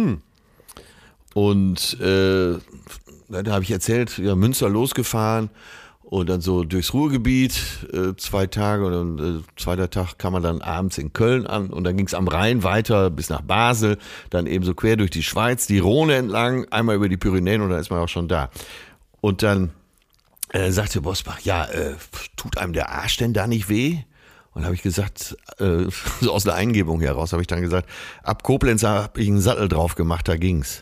Und da habe ich erzählt, ja, Münster losgefahren. Und dann so durchs Ruhrgebiet 2 Tage und dann zweiter Tag kam man dann abends in Köln an und dann ging es am Rhein weiter bis nach Basel, dann eben so quer durch die Schweiz, die Rhone entlang, einmal über die Pyrenäen und dann ist man auch schon da. Und dann sagte Bosbach, ja, tut einem der Arsch denn da nicht weh? Und habe ich gesagt, so aus der Eingebung heraus habe ich dann gesagt, ab Koblenz habe ich einen Sattel drauf gemacht, da ging's.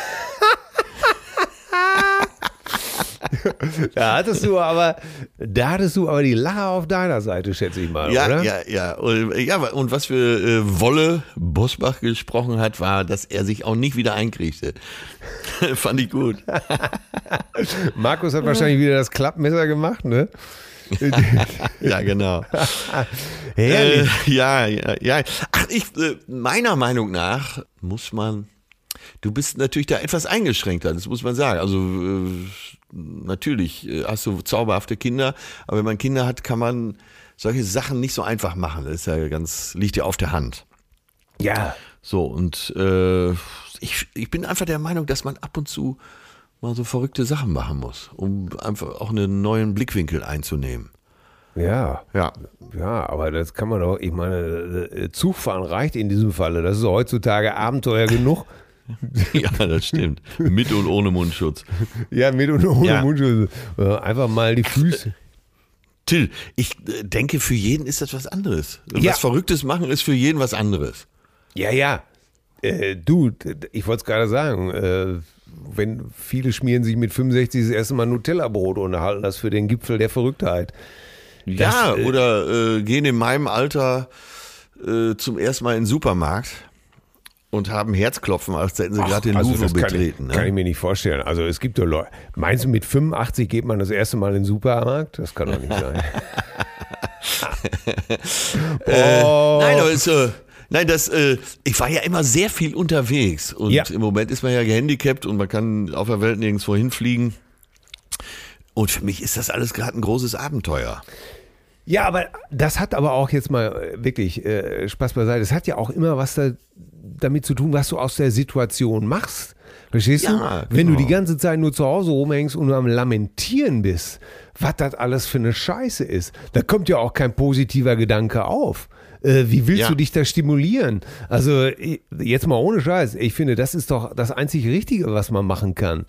Da hattest du aber die Lache auf deiner Seite, schätze ich mal, oder? Ja. Und was für Wolle Bosbach gesprochen hat, war, dass er sich auch nicht wieder einkriegte. Fand ich gut. Markus hat wahrscheinlich wieder das Klappmesser gemacht, ne? Ja, genau. Herrlich. Ja. Ach, meiner Meinung nach muss man, du bist natürlich da etwas eingeschränkter, das muss man sagen. Also natürlich hast du zauberhafte Kinder, aber wenn man Kinder hat, kann man solche Sachen nicht so einfach machen. Das ist ja liegt ja auf der Hand. Ja. So, und ich bin einfach der Meinung, dass man ab und zu mal so verrückte Sachen machen muss, um einfach auch einen neuen Blickwinkel einzunehmen. Ja, aber das kann man doch, ich meine, Zugfahren reicht in diesem Falle. Das ist heutzutage Abenteuer genug. Ja, das stimmt. Mit und ohne Mundschutz. Ja, mit und ohne Mundschutz. Einfach mal die Füße. Till, ich denke, für jeden ist das was anderes. Was Verrücktes machen ist für jeden was anderes. Ja. Du, ich wollte es gerade sagen, wenn viele schmieren sich mit 65 das erste Mal Nutella-Brot und halten das für den Gipfel der Verrücktheit. Oder gehen in meinem Alter zum ersten Mal in den Supermarkt und haben Herzklopfen, als hätten sie gerade den Louvre betreten. Kann ich mir nicht vorstellen. Also es gibt doch Leute, meinst du, mit 85 geht man das erste Mal in den Supermarkt? Das kann doch nicht sein. Nein, aber ich war ja immer sehr viel unterwegs und im Moment ist man ja gehandicapt und man kann auf der Welt nirgendwo hinfliegen. Und für mich ist das alles gerade ein großes Abenteuer. Ja, aber das hat aber auch jetzt mal wirklich Spaß beiseite. Das hat ja auch immer was damit zu tun, was du aus der Situation machst. Verstehst du? Wenn du die ganze Zeit nur zu Hause rumhängst und nur am Lamentieren bist, was das alles für eine Scheiße ist, da kommt ja auch kein positiver Gedanke auf. Wie willst du dich da stimulieren? Also jetzt mal ohne Scheiß. Ich finde, das ist doch das einzig Richtige, was man machen kann.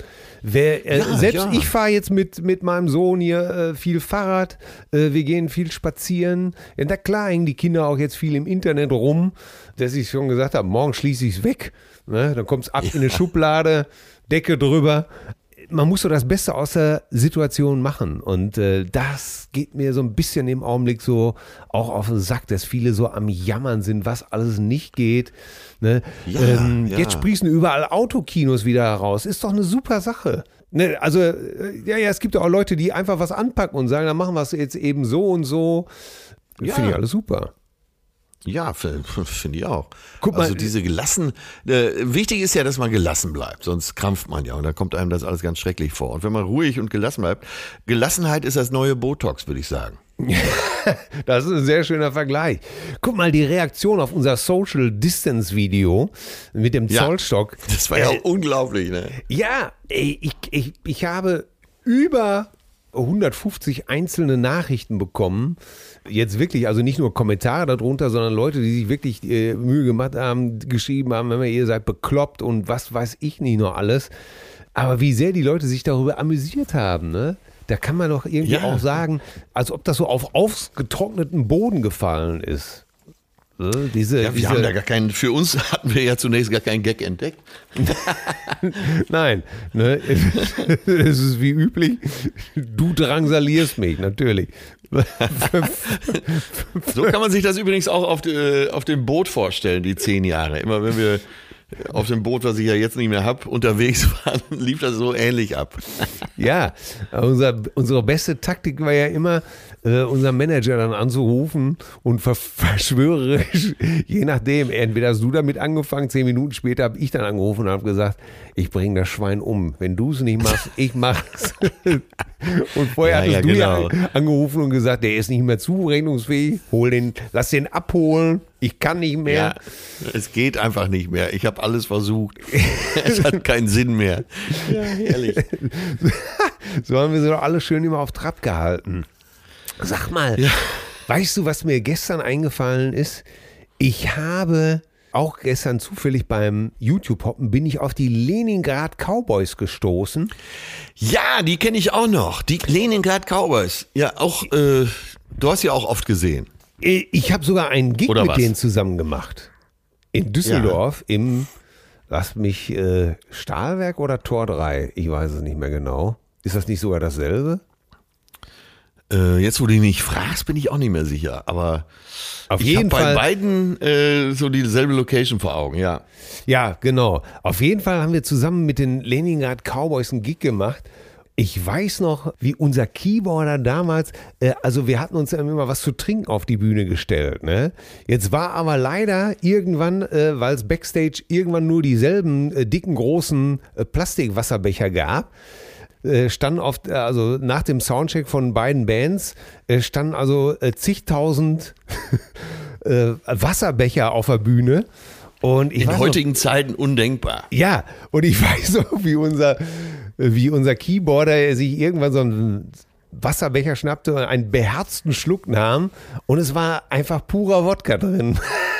Ich fahre jetzt mit meinem Sohn hier viel Fahrrad. Wir gehen viel spazieren. Ja, na klar hängen die Kinder auch jetzt viel im Internet rum, dass ich schon gesagt habe, morgen schließe ich es weg. Ne? Dann kommt es ab in eine Schublade, Decke drüber. Man muss so das Beste aus der Situation machen und das geht mir so ein bisschen im Augenblick so auch auf den Sack, dass viele so am Jammern sind, was alles nicht geht. Ne? Jetzt sprießen überall Autokinos wieder heraus. Ist doch eine super Sache. Ne? Also es gibt auch Leute, die einfach was anpacken und sagen, dann machen wir es jetzt eben so und so. Finde ich alles super. Ja, finde ich auch. Guck mal, also diese wichtig ist ja, dass man gelassen bleibt, sonst krampft man ja und da kommt einem das alles ganz schrecklich vor. Und wenn man ruhig und gelassen bleibt, Gelassenheit ist das neue Botox, würde ich sagen. Das ist ein sehr schöner Vergleich. Guck mal, die Reaktion auf unser Social Distance Video mit dem Zollstock. Das war ja auch unglaublich, ne? Ja, ich habe über 150 einzelne Nachrichten bekommen. Jetzt wirklich, also nicht nur Kommentare darunter, sondern Leute, die sich wirklich Mühe gemacht haben, geschrieben haben, ihr seid bekloppt und was weiß ich nicht noch alles. Aber wie sehr die Leute sich darüber amüsiert haben, ne? Da kann man doch irgendwie auch sagen, als ob das so auf ausgetrockneten Boden gefallen ist. Wir haben da gar keinen, für uns hatten wir ja zunächst gar keinen Gag entdeckt. Nein, ne? Es ist wie üblich, du drangsalierst mich, natürlich. So kann man sich das übrigens auch auf dem Boot vorstellen, die 10 Jahre. Immer wenn wir auf dem Boot, was ich ja jetzt nicht mehr habe, unterwegs waren, lief das so ähnlich ab. Ja, unsere beste Taktik war ja immer, unseren Manager dann anzurufen und verschwörerisch, je nachdem, entweder hast du damit angefangen, 10 Minuten später habe ich dann angerufen und habe gesagt, ich bringe das Schwein um. Wenn du es nicht machst, ich mach's. Und vorher hattest du ja angerufen und gesagt, der ist nicht mehr zurechnungsfähig, lass den abholen, ich kann nicht mehr. Ja, es geht einfach nicht mehr. Ich habe alles versucht. Es hat keinen Sinn mehr. Ja, herrlich. So haben wir sie doch alle schön immer auf Trab gehalten. Sag mal, weißt du, was mir gestern eingefallen ist? Ich habe auch gestern zufällig beim YouTube-Hoppen bin ich auf die Leningrad Cowboys gestoßen. Ja, die kenne ich auch noch. Die Leningrad Cowboys. Ja, auch, du hast sie auch oft gesehen. Ich habe sogar einen Gig mit denen zusammen gemacht. In Düsseldorf im, Stahlwerk oder Tor 3? Ich weiß es nicht mehr genau. Ist das nicht sogar dasselbe? Jetzt, wo du mich fragst, bin ich auch nicht mehr sicher. Aber auf jeden Fall bei beiden so dieselbe Location vor Augen, ja. Ja, genau. Auf jeden Fall haben wir zusammen mit den Leningrad Cowboys einen Gig gemacht. Ich weiß noch, wie unser Keyboarder damals, also wir hatten uns ja immer was zu trinken auf die Bühne gestellt. Ne? Jetzt war aber leider irgendwann, weil es Backstage irgendwann nur dieselben dicken, großen Plastikwasserbecher gab, standen also nach dem Soundcheck von beiden Bands, standen also zigtausend Wasserbecher auf der Bühne. Und in heutigen Zeiten undenkbar. Ja, und ich weiß noch, wie unser Keyboarder sich irgendwann so einen Wasserbecher schnappte und einen beherzten Schluck nahm und es war einfach purer Wodka drin.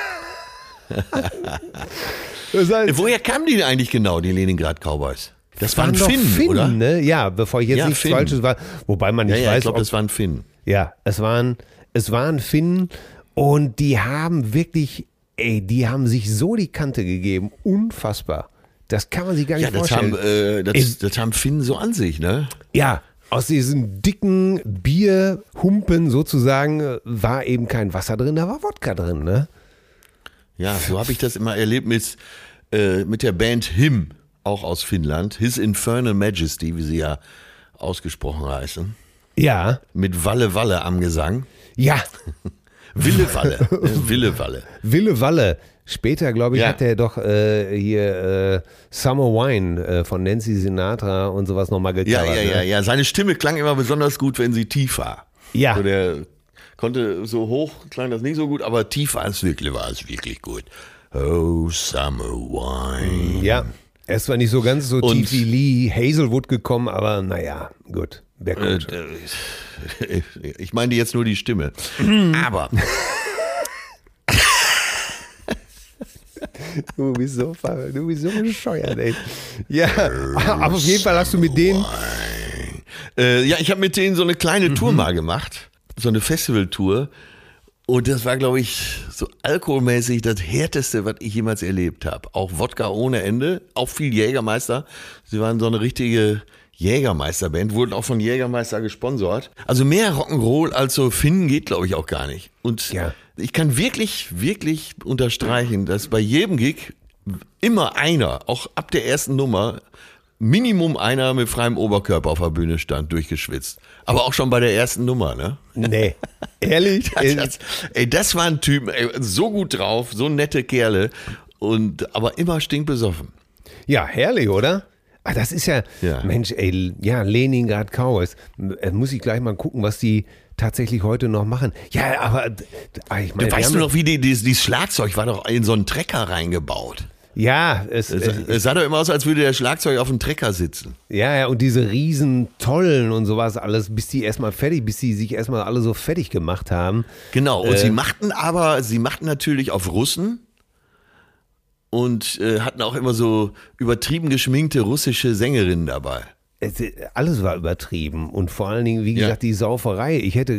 Woher kamen die eigentlich genau, die Leningrad Cowboys? Das waren Finnen, oder? Ne? Ja, bevor ich jetzt nichts Falsches war, wobei man nicht weiß. Ich glaube, das waren Finnen. Ja, es waren Finnen und die haben wirklich ey, die haben sich so die Kante gegeben. Unfassbar. Das kann man sich gar nicht vorstellen. Das haben Finnen so an sich, ne? Ja, aus diesen dicken Bierhumpen sozusagen war eben kein Wasser drin, da war Wodka drin, ne? Ja, so habe ich das immer erlebt mit der Band Him, auch aus Finnland. His Infernal Majesty, wie sie ja ausgesprochen heißen. Ja. Mit Walle Walle am Gesang. Ja. Wille Walle. Wille Walle. Wille Walle. Später, glaube ich, Ja. hat er doch hier Summer Wine von Nancy Sinatra und sowas nochmal gecovert. Ja. Seine Stimme klang immer besonders gut, wenn sie tief war. Ja. So, der konnte so hoch, klang das nicht so gut, aber tief war es wirklich gut. Oh, Summer Wine. Ja. Er ist zwar nicht so ganz so Und- tief wie Lee Hazelwood gekommen, aber naja, gut. Wer kommt schon? Ich meine jetzt nur die Stimme. Aber Du bist so bescheuert, ey. Ja, aber auf jeden Fall hast du mit denen... ich habe mit denen so eine kleine Tour mal gemacht. So eine Festivaltour. Und das war, glaube ich, so alkoholmäßig das Härteste, was ich jemals erlebt habe. Auch Wodka ohne Ende, auch viel Jägermeister. Sie waren so eine richtige Jägermeisterband, wurden auch von Jägermeister gesponsert. Also mehr Rock'n'Roll als so Finnen geht, glaube ich, auch gar nicht. Und Ja. ich kann wirklich unterstreichen, dass bei jedem Gig immer einer, auch ab der ersten Nummer, Minimum einer mit freiem Oberkörper auf der Bühne stand, durchgeschwitzt. Aber auch schon bei der ersten Nummer, ne? Nee, ehrlich? Das waren Typen, so gut drauf, so nette Kerle, aber immer stinkbesoffen. Ja, herrlich, oder? Ah, das ist ja, Ja. Mensch, ey, ja, Leningrad Cowboys. Muss ich gleich mal gucken, was die tatsächlich heute noch machen. Ja, aber ich meine, Weißt du noch, wie dieses Schlagzeug war doch in so einen Trecker reingebaut. ja, Es sah doch immer aus, als würde der Schlagzeug auf dem Trecker sitzen. ja, und diese riesen Tollen und sowas alles, bis sie sich erstmal alle so fertig gemacht haben. Genau, und sie machten natürlich auf Russen und hatten auch immer so übertrieben geschminkte russische Sängerinnen dabei. Alles war übertrieben und vor allen Dingen, wie gesagt, die Sauferei. Ich hätte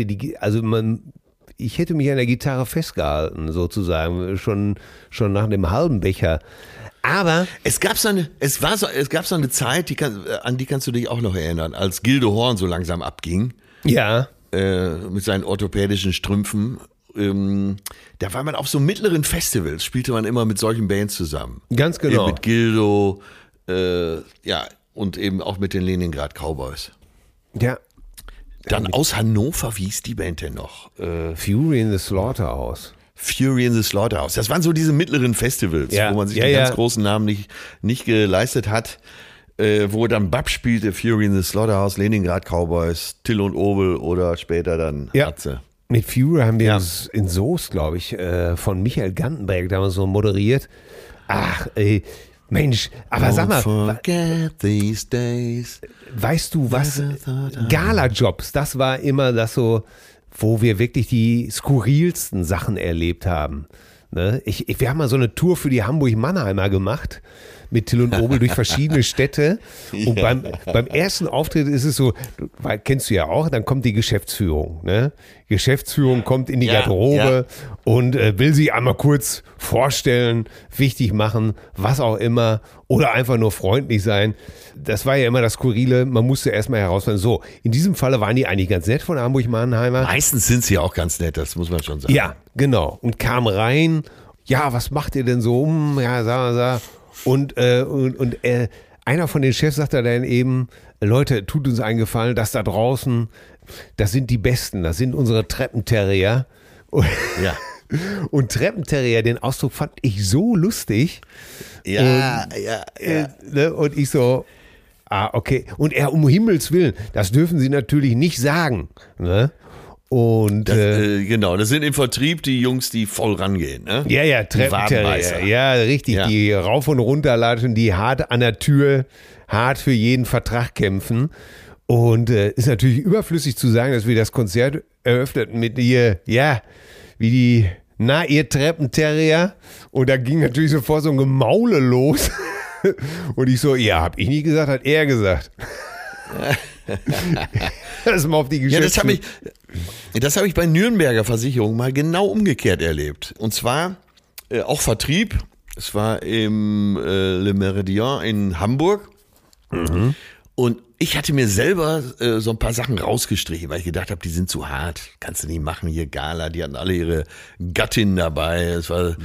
mich an der Gitarre festgehalten, sozusagen, schon nach dem halben Becher. Aber Es gab so eine Zeit, an die kannst du dich auch noch erinnern, als Gildo Horn so langsam abging, ja, mit seinen orthopädischen Strümpfen. Da war man auf so mittleren Festivals, spielte man immer mit solchen Bands zusammen. ganz genau. Mit Gildo, und eben auch mit den Leningrad Cowboys. Ja, Dann aus Hannover, wie hieß die Band denn noch? Fury in the Slaughterhouse. Fury in the Slaughterhouse. Das waren so diese mittleren Festivals, Ja, wo man sich ja, die ja. ganz großen Namen nicht geleistet hat. Wo dann Bab spielte, Fury in the Slaughterhouse, Leningrad Cowboys, Till und Obel oder später dann Ja. Atze. Mit Fury haben wir Ja. uns in Soest, glaube ich, von Michael Gantenberg damals so moderiert. Ach, ey, Mensch, aber sag mal, Forget these days. weißt du was? Gala-Jobs, das war immer das so, wo wir wirklich die skurrilsten Sachen erlebt haben. Ne? Wir haben mal so eine Tour für die Hamburg-Mannheimer gemacht mit Till und Obel durch verschiedene Städte. Und beim ersten Auftritt ist es so, kennst du ja auch, dann kommt die Geschäftsführung. Ne? Geschäftsführung kommt in die Ja, Garderobe und will sich einmal kurz vorstellen, wichtig machen, was auch immer, oder einfach nur freundlich sein. Das war ja immer das Skurrile, man musste erstmal herausfinden, so, in diesem Falle waren die eigentlich ganz nett von der Hamburg-Mannheimer. Meistens sind sie auch ganz nett, das muss man schon sagen. Ja, genau. Und kam rein, ja, was macht ihr denn so? Ja, sag. Und einer von den Chefs sagte dann eben, Leute, tut uns einen Gefallen, das da draußen, das sind die Besten, das sind unsere Treppenterrier. Ja. Und Treppenterrier, den Ausdruck fand ich so lustig. Ja. Ne? Und ich so, okay. Und er, um Himmels Willen, das dürfen Sie natürlich nicht sagen. Ne? Und Genau, das sind im Vertrieb die Jungs, die voll rangehen. Ne? ja, Die Treppenterrier. Wadenbeißer. Ja, richtig. Ja. Die rauf und runter latschen, die hart an der Tür, hart für jeden Vertrag kämpfen. Und ist natürlich überflüssig zu sagen, dass wir das Konzert eröffneten mit ihr, ja, wie ihr Treppenterrier. Und da ging natürlich sofort so ein Gemaule los. Und ich so, ja, hab ich nicht gesagt, hat er gesagt. Das mal auf die Ja, Geschäftsführung. das hab ich bei Nürnberger Versicherung mal genau umgekehrt erlebt. Und zwar auch Vertrieb. Es war im Le Méridien in Hamburg. Und ich hatte mir selber so ein paar Sachen rausgestrichen, weil ich gedacht habe, die sind zu hart. Kannst du nicht machen, hier Gala. Die hatten alle ihre Gattin dabei. Es war,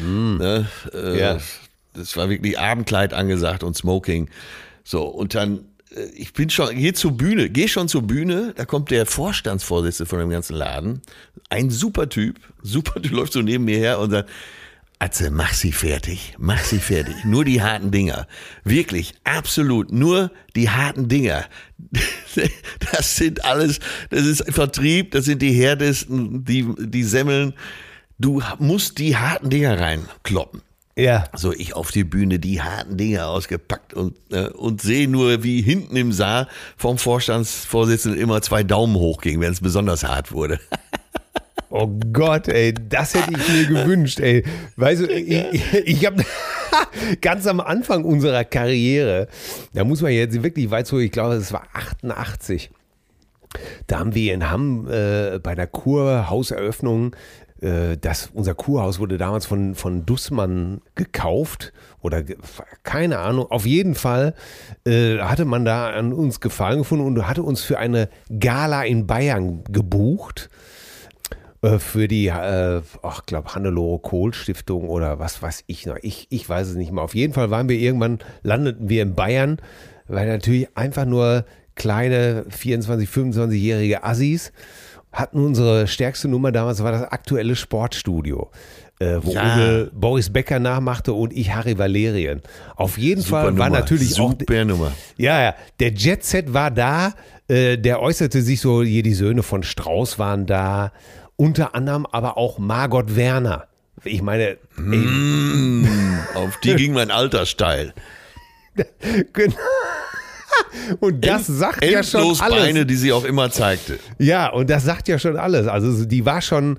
das war wirklich Abendkleid angesagt und Smoking. So, und dann, gehe schon zur Bühne, da kommt der Vorstandsvorsitzende von dem ganzen Laden. Ein super Typ, läuft so neben mir her und sagt, Atze, mach sie fertig. Nur die harten Dinger. Wirklich, absolut, nur die harten Dinger. Das sind alles, das ist Vertrieb, das sind die härtesten, die Semmeln. Du musst die harten Dinger reinkloppen. Ja. So, ich auf die Bühne, die harten Dinger ausgepackt und sehe nur, wie hinten im Saal vom Vorstandsvorsitzenden immer 2 Daumen hoch gingen, wenn es besonders hart wurde. Oh Gott, ey, das hätte ich mir gewünscht, ey. Weißt du, ich habe ganz am Anfang unserer Karriere, da muss man jetzt wirklich weit zurück, ich glaube, es war 88. Da haben wir in Hamm bei der Kurhauseröffnung, unser Kurhaus wurde damals von Dussmann gekauft oder keine Ahnung. Auf jeden Fall hatte man da an uns Gefallen gefunden und hatte uns für eine Gala in Bayern gebucht. Für die, ich glaube, Hannelore Kohl Stiftung oder was weiß ich noch. Ich weiß es nicht mehr. Auf jeden Fall landeten wir in Bayern, weil natürlich einfach nur kleine 24-, 25-jährige Assis hatten unsere stärkste Nummer damals, war das aktuelle Sportstudio, wo Uwe Boris Becker nachmachte und ich Harry Valerien. Auf jeden Super Fall war Nummer. natürlich Super Nummer. Ja, der Jet Set war da, der äußerte sich so, hier die Söhne von Strauß waren da, unter anderem aber auch Margot Werner. Ich meine, auf die ging mein Alter steil. Genau. Und das sagt ja schon alles. Beine, die sie auch immer zeigte. Ja, und das sagt ja schon alles. Also die war schon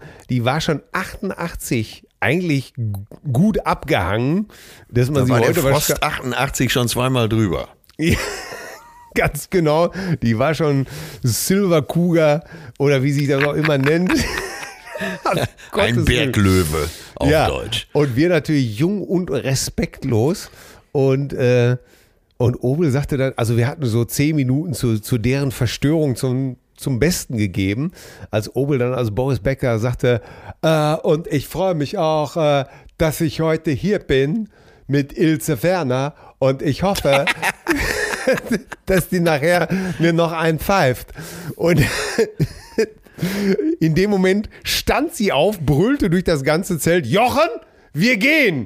88 eigentlich gut abgehangen, dass man Da sie war heute der Frost 88 schon zweimal drüber. Ja, ganz genau. Die war schon Silver Cougar oder wie sich das auch immer nennt. Ein Berglöwe auf Deutsch. Und wir natürlich jung und respektlos. Und Obel sagte dann, also wir hatten so 10 Minuten zu deren Verstörung zum Besten gegeben, als Obel dann, also Boris Becker sagte, und ich freue mich auch, dass ich heute hier bin mit Ilse Werner und ich hoffe, dass die nachher mir noch einen pfeift. Und in dem Moment stand sie auf, brüllte durch das ganze Zelt, Jochen, wir gehen!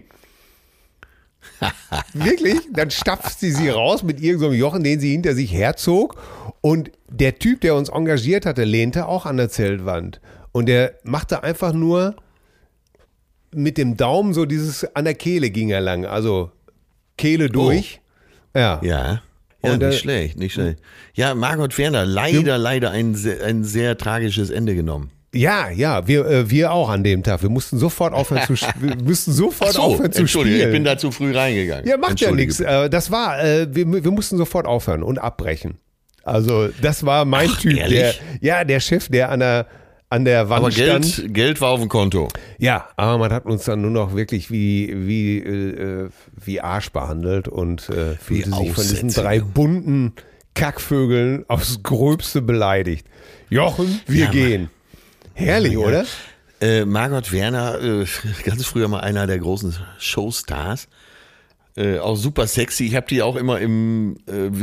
Wirklich? Dann stapfte sie raus mit irgendeinem Jochen, den sie hinter sich herzog. Und der Typ, der uns engagiert hatte, lehnte auch an der Zeltwand. Und der machte einfach nur mit dem Daumen so an der Kehle ging er lang. Also Kehle durch. Oh. Ja. Ja, und nicht schlecht. Ja, Margot Werner, leider ein sehr tragisches Ende genommen. Ja, wir auch an dem Tag. Wir mussten sofort aufhören zu spielen. Entschuldigung, ich bin da zu früh reingegangen. Ja, macht ja nichts. Das war, wir mussten sofort aufhören und abbrechen. Also das war mein Typ, der Chef, der an der Wand stand. Aber Geld war auf dem Konto. Ja, aber man hat uns dann nur noch wirklich wie Arsch behandelt und fühlte sich von diesen 3 bunten Kackvögeln aufs Gröbste beleidigt. Jochen, wir gehen. Herrlich, oder? Margot Werner, ganz früher mal einer der großen Showstars. Auch super sexy. Ich habe die auch immer im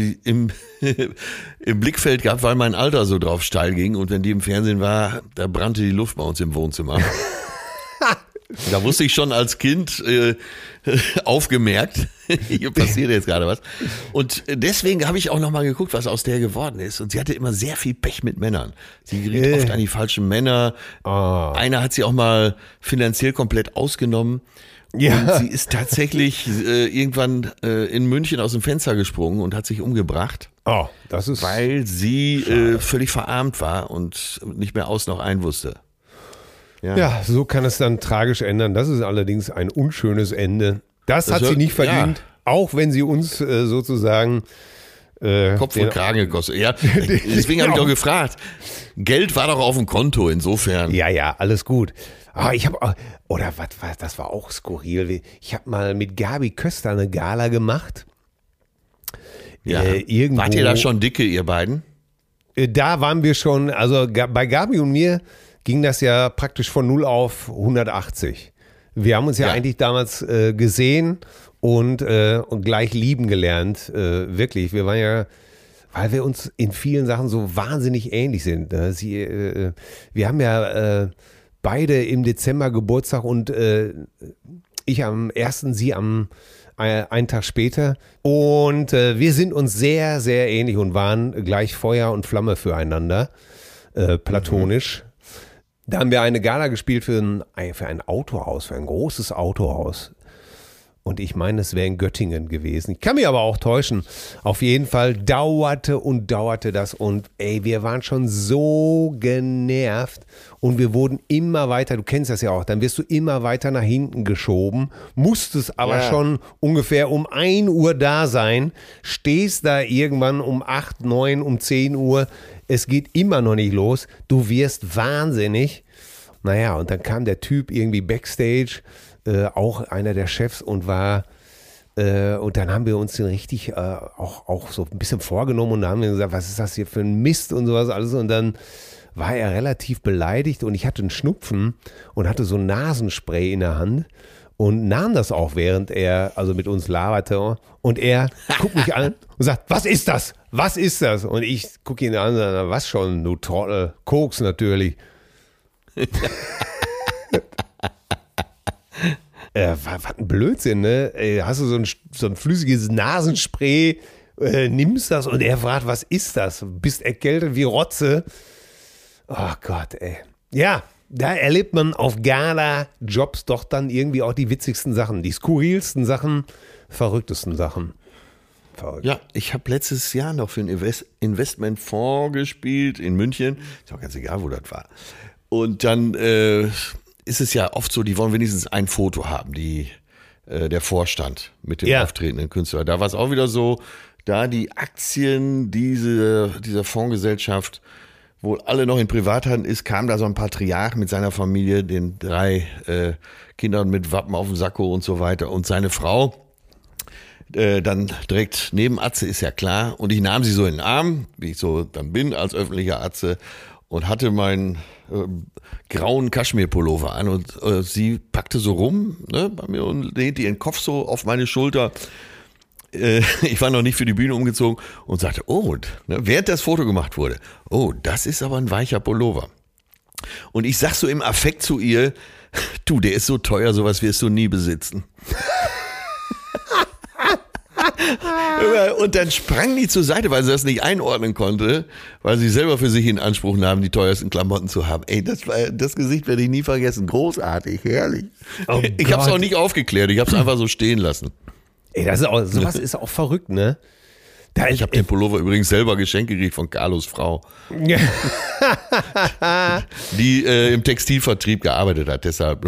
Blickfeld gehabt, weil mein Alter so drauf steil ging. Und wenn die im Fernsehen war, da brannte die Luft bei uns im Wohnzimmer. Da wusste ich schon als Kind aufgemerkt, hier passiert jetzt gerade was. Und deswegen habe ich auch nochmal geguckt, was aus der geworden ist. Und sie hatte immer sehr viel Pech mit Männern. Sie geriet oft an die falschen Männer. Einer hat sie auch mal finanziell komplett ausgenommen. Ja. Und sie ist tatsächlich irgendwann in München aus dem Fenster gesprungen und hat sich umgebracht. Oh, das ist weil sie völlig verarmt war und nicht mehr aus noch ein wusste. Ja, so kann es dann tragisch ändern. Das ist allerdings ein unschönes Ende. Das hat sie nicht verdient, auch wenn sie uns sozusagen Kopf und Kragen gekostet. Ja, deswegen habe ich auch gefragt. Geld war doch auf dem Konto, insofern. Ja, alles gut. Das war auch skurril. Ich habe mal mit Gabi Köster eine Gala gemacht. Ja. Irgendwo, Wart ihr da schon dicke, ihr beiden? Da waren wir schon, also bei Gabi und mir ging das ja praktisch von 0 auf 180. Wir haben uns ja eigentlich damals gesehen und gleich lieben gelernt. Wirklich, wir waren ja, weil wir uns in vielen Sachen so wahnsinnig ähnlich sind. Wir haben ja beide im Dezember Geburtstag und ich am 1., sie einen Tag später. Und wir sind uns sehr, sehr ähnlich und waren gleich Feuer und Flamme füreinander, platonisch. Da haben wir eine Gala gespielt für ein Autohaus, für ein großes Autohaus. Und ich meine, es wäre in Göttingen gewesen. Ich kann mich aber auch täuschen. Auf jeden Fall dauerte das. Und wir waren schon so genervt. Und wir wurden immer weiter, du kennst das ja auch, dann wirst du immer weiter nach hinten geschoben, musstest aber schon ungefähr um 1 Uhr da sein, stehst da irgendwann um 8, 9, um 10 Uhr. Es geht immer noch nicht los. Du wirst wahnsinnig. Naja, und dann kam der Typ irgendwie backstage, auch einer der Chefs und dann haben wir uns den richtig auch so ein bisschen vorgenommen und dann haben wir gesagt, was ist das hier für ein Mist und sowas alles und dann war er relativ beleidigt und ich hatte einen Schnupfen und hatte so ein Nasenspray in der Hand und nahm das auch, während er also mit uns laberte und er guckt mich an und sagt, was ist das? Was ist das? Und ich gucke ihn an und sage, was schon, du Trottel, Koks natürlich. Was ein Blödsinn, ne? Hast du so ein flüssiges Nasenspray, nimmst das und er fragt, was ist das? Bist erkältet wie Rotze. Oh Gott, ey. Ja, da erlebt man auf Gala-Jobs doch dann irgendwie auch die witzigsten Sachen, die skurrilsten Sachen, verrücktesten Sachen. Verrückt. Ja, ich habe letztes Jahr noch für ein Investmentfonds gespielt in München. Ist auch ganz egal, wo das war. Und dann ist es ja oft so, die wollen wenigstens ein Foto haben, der Vorstand mit dem auftretenden Künstler. Da war es auch wieder so, da die Aktien dieser Fondsgesellschaft wohl alle noch in Privathand ist, kam da so ein Patriarch mit seiner Familie, den 3 Kindern mit Wappen auf dem Sakko und so weiter und seine Frau dann direkt neben Atze, ist ja klar. Und ich nahm sie so in den Arm, wie ich so dann bin als öffentlicher Atze und hatte meinen grauen Kaschmirpullover an und sie packte so rum, ne, bei mir und lehnte ihren Kopf so auf meine Schulter. Ich war noch nicht für die Bühne umgezogen und sagte, während das Foto gemacht wurde, das ist aber ein weicher Pullover. Und ich sag so im Affekt zu ihr, du, der ist so teuer, sowas wirst du nie besitzen. Und dann sprang die zur Seite, weil sie das nicht einordnen konnte, weil sie selber für sich in Anspruch nahm, die teuersten Klamotten zu haben. Das Gesicht werde ich nie vergessen. Großartig, herrlich. Oh ich habe es auch nicht aufgeklärt, ich habe es einfach so stehen lassen. Sowas ist auch verrückt, ne? Ich habe den Pullover übrigens selber geschenkt gekriegt von Carlos Frau, die im Textilvertrieb gearbeitet hat, deshalb.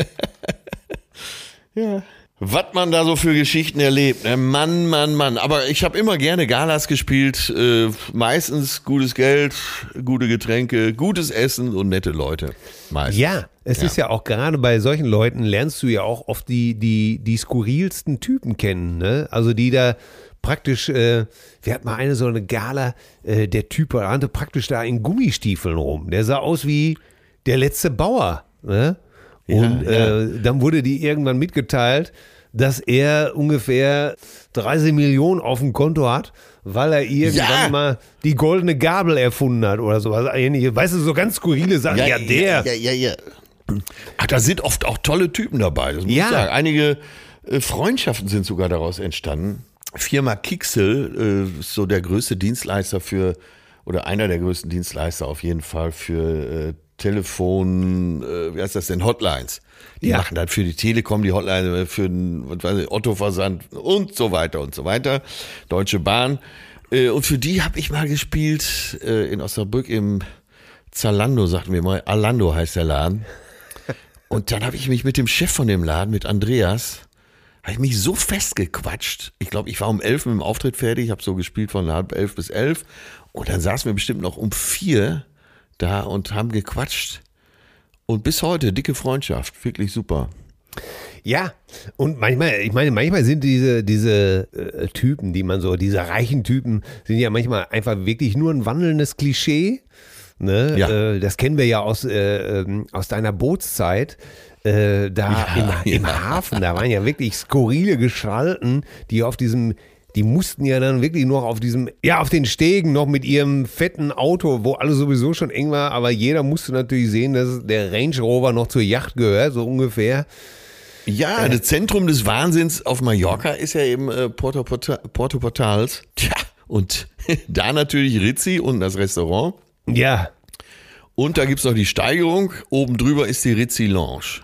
Ja. Was man da so für Geschichten erlebt, ne? Mann. Aber ich habe immer gerne Galas gespielt, meistens gutes Geld, gute Getränke, gutes Essen und nette Leute. Meistens. Ja, es ist ja auch gerade bei solchen Leuten lernst du ja auch oft die skurrilsten Typen kennen, ne? Also die da praktisch, wir hatten mal so eine Gala, der Typ rannte praktisch da in Gummistiefeln rum. Der sah aus wie der letzte Bauer, ne? Und dann wurde die irgendwann mitgeteilt, dass er ungefähr 30 Millionen auf dem Konto hat, weil er irgendwann mal die goldene Gabel erfunden hat oder sowas. Weißt du, so ganz skurrile Sachen. Ja. Ach, da sind oft auch tolle Typen dabei, das muss ich sagen. Einige Freundschaften sind sogar daraus entstanden. Firma Kixel ist so der größte Dienstleister oder einer der größten Dienstleister auf jeden Fall für Telefon, wie heißt das denn, Hotlines. Die machen dann für die Telekom die Hotline, für den Otto-Versand und so weiter und so weiter. Deutsche Bahn. Und für die habe ich mal gespielt in Osnabrück im Zalando, sagten wir mal. Alando heißt der Laden. Und dann habe ich mich mit dem Chef von dem Laden, mit Andreas, habe ich mich so festgequatscht. Ich glaube, ich war um 11 mit dem Auftritt fertig, habe so gespielt von 10:30 bis 11. Und dann saßen wir bestimmt noch um 4 da und haben gequatscht. Und bis heute, dicke Freundschaft, wirklich super. Ja, und manchmal sind diese Typen, diese reichen Typen, sind ja manchmal einfach wirklich nur ein wandelndes Klischee. Ne? Ja. Das kennen wir ja aus deiner Bootszeit. Im Hafen, da waren ja wirklich skurrile Gestalten, die mussten ja dann wirklich noch auf den Stegen noch mit ihrem fetten Auto, wo alles sowieso schon eng war, aber jeder musste natürlich sehen, dass der Range Rover noch zur Yacht gehört, so ungefähr. Ja, das Zentrum des Wahnsinns auf Mallorca ist ja eben Porto Portals. Tja, und da natürlich Rizzi und das Restaurant. Ja. Und da gibt's noch die Steigerung. Oben drüber ist die Rizzi Lounge.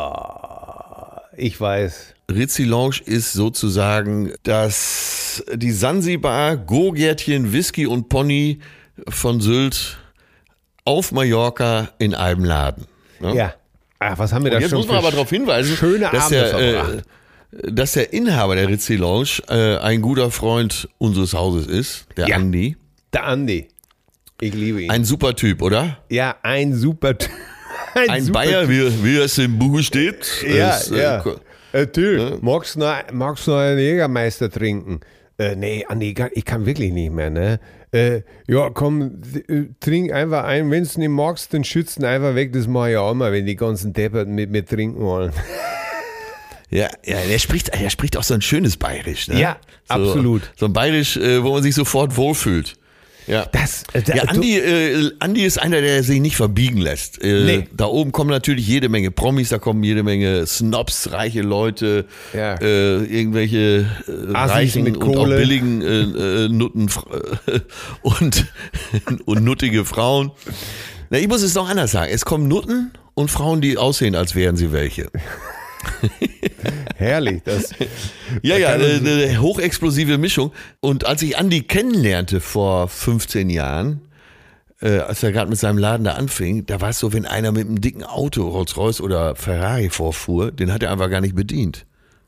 Ich weiß. Rizzi Lounge ist sozusagen die Sansibar, Go-Gärtchen, Whisky und Pony von Sylt auf Mallorca in einem Laden. Ne? Ja. Ach, was haben wir da jetzt schon muss man aber darauf hinweisen, schöne Abende verbracht. Dass der Inhaber der Rizzi Lounge ein guter Freund unseres Hauses ist, der Andi. Der Andi. Ich liebe ihn. Ein super Typ, oder? Ja, ein super Typ. Ein Bayer, wie es im Buch steht. Ja. Typ, magst du noch einen Jägermeister trinken? Nee, Andi, ich kann wirklich nicht mehr, ne? Ja, komm, trink einfach ein. Wenn du nicht magst, dann schützen einfach weg. Das mache ich auch mal, wenn die ganzen Depperten mit mir trinken wollen. Ja, der spricht auch so ein schönes Bayerisch, ne? Ja, absolut. So ein Bayerisch, wo man sich sofort wohlfühlt. Ja, Andi ist einer, der sich nicht verbiegen lässt. Nee. Da oben kommen natürlich jede Menge Promis, da kommen jede Menge Snobs, reiche Leute, irgendwelche reichen mit und auch Kohle. billigen Nutten und nuttige Frauen. Na, ich muss es noch anders sagen. Es kommen Nutten und Frauen, die aussehen, als wären sie welche. Herrlich. Eine hochexplosive Mischung. Und als ich Andi kennenlernte vor 15 Jahren, als er gerade mit seinem Laden da anfing, da war es so, wenn einer mit einem dicken Auto, Rolls-Royce oder Ferrari vorfuhr, den hat er einfach gar nicht bedient.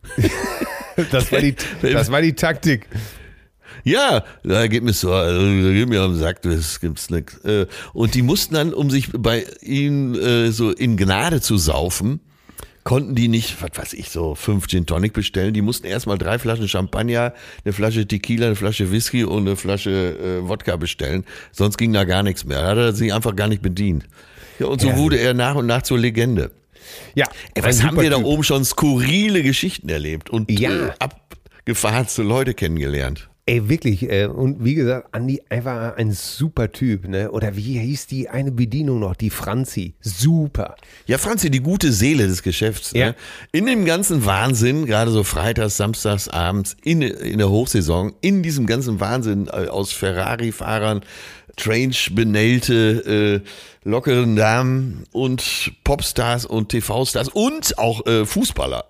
Das war die Taktik. Ja, da geht mir so, geht mir am Sack, das gibt's nix. Und die mussten dann, um sich bei ihm so in Gnade zu saufen, konnten die nicht, was weiß ich, so 5 Gin Tonic bestellen. Die mussten erstmal 3 Flaschen Champagner, eine Flasche Tequila, eine Flasche Whisky und eine Flasche Wodka bestellen. Sonst ging da gar nichts mehr. Da hat er sich einfach gar nicht bedient. Ja, und so wurde er nach und nach zur Legende. Ja, was haben wir da oben schon skurrile Geschichten erlebt und abgefahrene Leute kennengelernt. Ey, wirklich. Und wie gesagt, Andi, einfach ein super Typ, ne? Oder wie hieß die eine Bedienung noch? Die Franzi. Super. Ja, Franzi, die gute Seele des Geschäfts. Ja. Ne? In dem ganzen Wahnsinn, gerade so freitags, samstags, abends, in der Hochsaison, in diesem ganzen Wahnsinn aus Ferrari-Fahrern, Strange-benählte, lockeren Damen und Popstars und TV-Stars und auch Fußballer.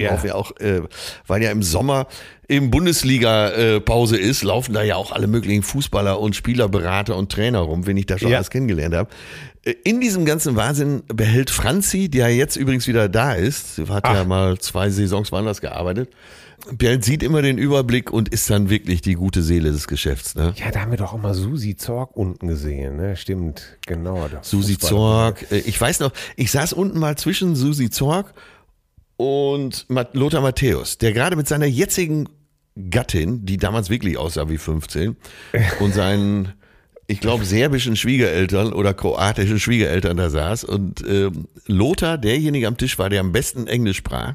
Weil ja im Sommer eben Bundesliga-Pause ist, laufen da ja auch alle möglichen Fußballer und Spielerberater und Trainer rum, wenn ich da schon alles kennengelernt habe. In diesem ganzen Wahnsinn behält Franzi, die ja jetzt übrigens wieder da ist, sie hat ja mal 2 Saisons woanders gearbeitet, sieht immer den Überblick und ist dann wirklich die gute Seele des Geschäfts. Ne? Ja, da haben wir doch auch mal Susi Zorg unten gesehen, ne? Stimmt, genau. Susi Zorg, ich weiß noch, ich saß unten mal zwischen Susi Zorg und Lothar Matthäus, der gerade mit seiner jetzigen Gattin, die damals wirklich aussah wie 15, und seinen, ich glaube, serbischen Schwiegereltern oder kroatischen Schwiegereltern da saß. Und Lothar, derjenige am Tisch war, der am besten Englisch sprach.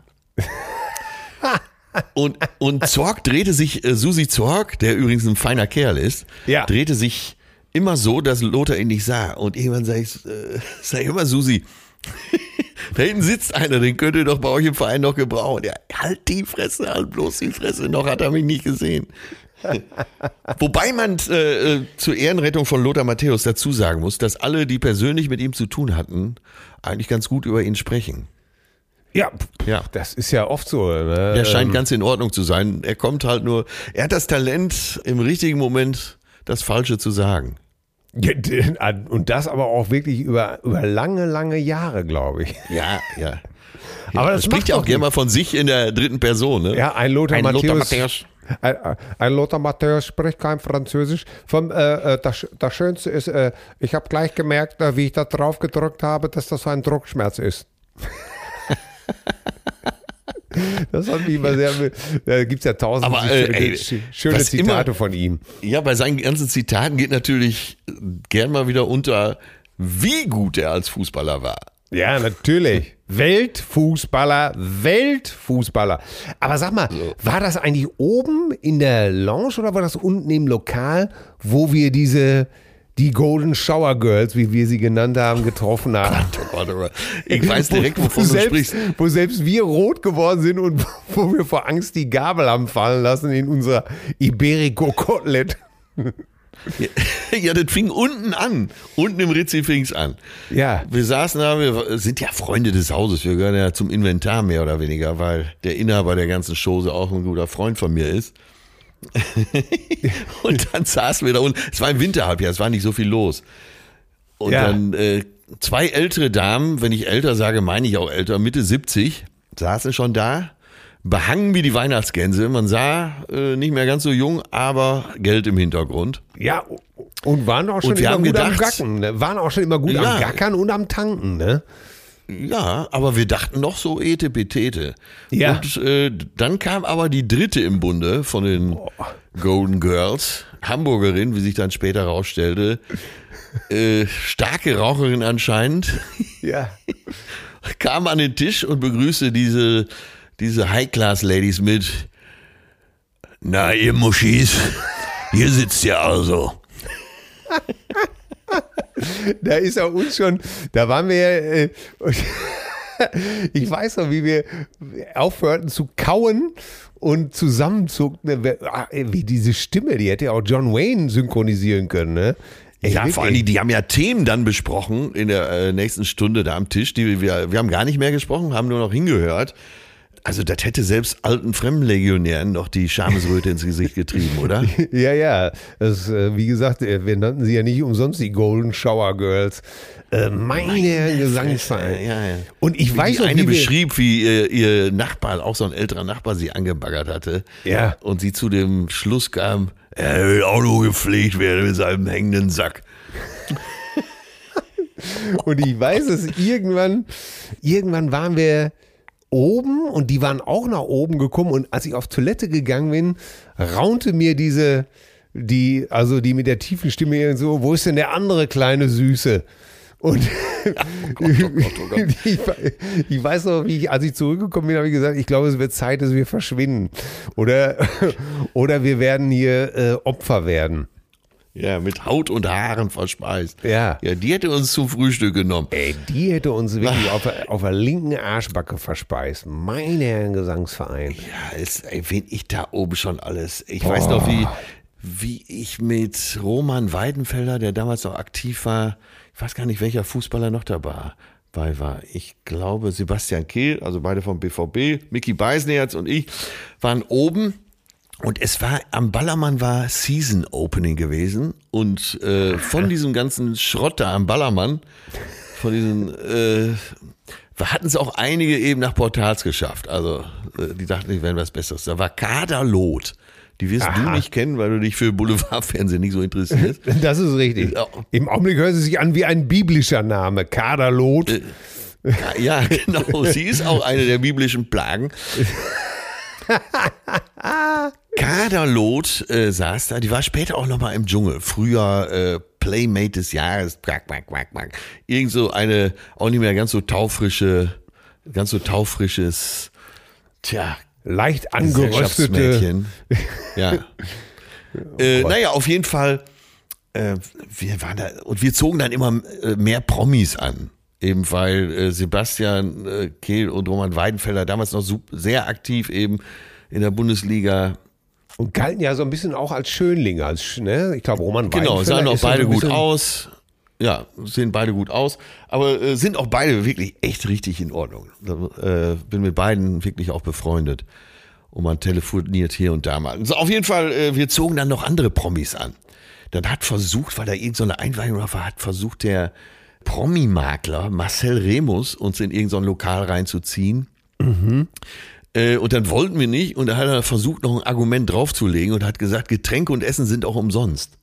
Und Zorg drehte sich, Susi Zorg, der übrigens ein feiner Kerl ist, drehte sich immer so, dass Lothar ihn nicht sah. Und irgendwann sag ich immer, Susi, da hinten sitzt einer, den könnt ihr doch bei euch im Verein noch gebrauchen. Ja, halt die Fresse, halt bloß die Fresse, noch hat er mich nicht gesehen. Wobei man zur Ehrenrettung von Lothar Matthäus dazu sagen muss, dass alle, die persönlich mit ihm zu tun hatten, eigentlich ganz gut über ihn sprechen. Ja, das ist ja oft so. Ne? Der scheint ganz in Ordnung zu sein. Er hat das Talent, im richtigen Moment das Falsche zu sagen. Ja, und das aber auch wirklich über lange, lange Jahre, glaube ich. Ja. Aber das spricht ja auch gerne mal von sich in der dritten Person. Ne? Ja, ein Lothar Matthäus Ein Lothar Matthäus spricht kein Französisch. Das Schönste ist, ich habe gleich gemerkt, wie ich da drauf gedrückt habe, dass das ein Druckschmerz ist. Das hat mich immer sehr. Da gibt es ja tausend schöne Zitate von ihm. Ja, bei seinen ganzen Zitaten geht natürlich gern mal wieder unter, wie gut er als Fußballer war. Ja, natürlich. Weltfußballer. Aber sag mal, war das eigentlich oben in der Lounge oder war das unten im Lokal, wo wir die Golden Shower Girls, wie wir sie genannt haben, getroffen haben? Ich weiß direkt, wovon du sprichst. Wo selbst wir rot geworden sind und wo wir vor Angst die Gabel haben fallen lassen in unser Iberico-Kotelett. Ja, das fing unten an. Unten im Ritzi fing es an. Ja. Wir saßen da, wir sind ja Freunde des Hauses. Wir gehören ja zum Inventar mehr oder weniger, weil der Inhaber der ganzen Chose auch ein guter Freund von mir ist. Und dann saßen wir da unten. Es war im Winterhalbjahr, es war nicht so viel los. Und dann zwei ältere Damen, wenn ich älter sage, meine ich auch älter, Mitte 70, saßen schon da. Behangen wie die Weihnachtsgänse. Man sah nicht mehr ganz so jung, aber Geld im Hintergrund. Ja, und waren auch schon immer gut am Gacken. Ne? Waren auch schon immer gut am Gackern und am Tanken, ne? Ja, aber wir dachten noch so etepetete. Ja. Und dann kam aber die dritte im Bunde von den Golden Girls. Hamburgerin, wie sich dann später rausstellte. Starke Raucherin anscheinend. Ja. Kam an den Tisch und begrüßte diese High-Class-Ladies mit: Na, ihr Muschis, hier sitzt ihr also. Da ist er uns schon, da waren wir, ich weiß noch, wie wir aufhörten zu kauen und zusammenzuckten, wie diese Stimme, die hätte ja auch John Wayne synchronisieren können, ne? Ja, vor allem, die haben ja Themen dann besprochen in der nächsten Stunde da am Tisch. Wir haben gar nicht mehr gesprochen, haben nur noch hingehört. Also das hätte selbst alten Fremdenlegionären noch die Schamesröte ins Gesicht getrieben, oder? Ja. Das, wie gesagt, wir nannten sie ja nicht umsonst die Golden Shower Girls. Meine Gesangsverein. Ja. Und ich weiß noch, eine beschrieb, wie ihr Nachbar, auch so ein älterer Nachbar, sie angebaggert hatte. Ja. Und sie zu dem Schluss kam, er will auch nur gepflegt werden mit seinem hängenden Sack. Und ich weiß es, irgendwann waren wir oben und die waren auch nach oben gekommen und als ich auf Toilette gegangen bin, raunte mir die mit der tiefen Stimme so, wo ist denn der andere kleine Süße? Und ich weiß noch, als ich zurückgekommen bin, habe ich gesagt, ich glaube, es wird Zeit, dass wir verschwinden. Oder wir werden hier Opfer werden. Ja, mit Haut und Haaren verspeist. Ja. Ja, die hätte uns zum Frühstück genommen. Ey, die hätte uns wirklich auf der linken Arschbacke verspeist. Meine Herren Gesangsverein. Ja, wen ich da oben schon alles. Ich weiß noch, wie ich mit Roman Weidenfeller, der damals noch aktiv war, ich weiß gar nicht, welcher Fußballer noch dabei war. Ich glaube, Sebastian Kehl, also beide vom BVB, Micky Beisenherz und ich, waren oben. Und es war, am Ballermann war Season Opening gewesen und von diesem ganzen Schrott da am Ballermann, von diesen, hatten es auch einige eben nach Portals geschafft. Also die dachten, die wären was Besseres. Da war Kader Loth. Die wirst du nicht kennen, weil du dich für Boulevardfernsehen nicht so interessierst. Das ist richtig. Im Augenblick hört sie sich an wie ein biblischer Name. Kader Loth. Ja, genau. Sie ist auch eine der biblischen Plagen. Kader Loth saß da, die war später auch nochmal im Dschungel. Früher Playmate des Jahres. Irgend so eine, auch nicht mehr ganz so taufrisches, leicht angeröstete. Ja. Naja, auf jeden Fall, wir waren da und wir zogen dann immer mehr Promis an. Eben weil Sebastian Kehl und Roman Weidenfeller damals noch sehr aktiv eben in der Bundesliga. Und galten ja so ein bisschen auch als Schönlinge. Ich glaube, Roman Weidenfeller. Genau, sahen auch beide gut aus. Ja, sehen beide gut aus. Aber sind auch beide wirklich echt richtig in Ordnung. Bin mit beiden wirklich auch befreundet. Und man telefoniert hier und da mal. Also auf jeden Fall, wir zogen dann noch andere Promis an. Dann hat versucht, weil da irgendeine Einweihung war, hat versucht der Promi-Makler Marcel Remus uns in irgendein Lokal reinzuziehen. Mhm. Und dann wollten wir nicht und da hat er versucht, noch ein Argument draufzulegen und hat gesagt, Getränke und Essen sind auch umsonst.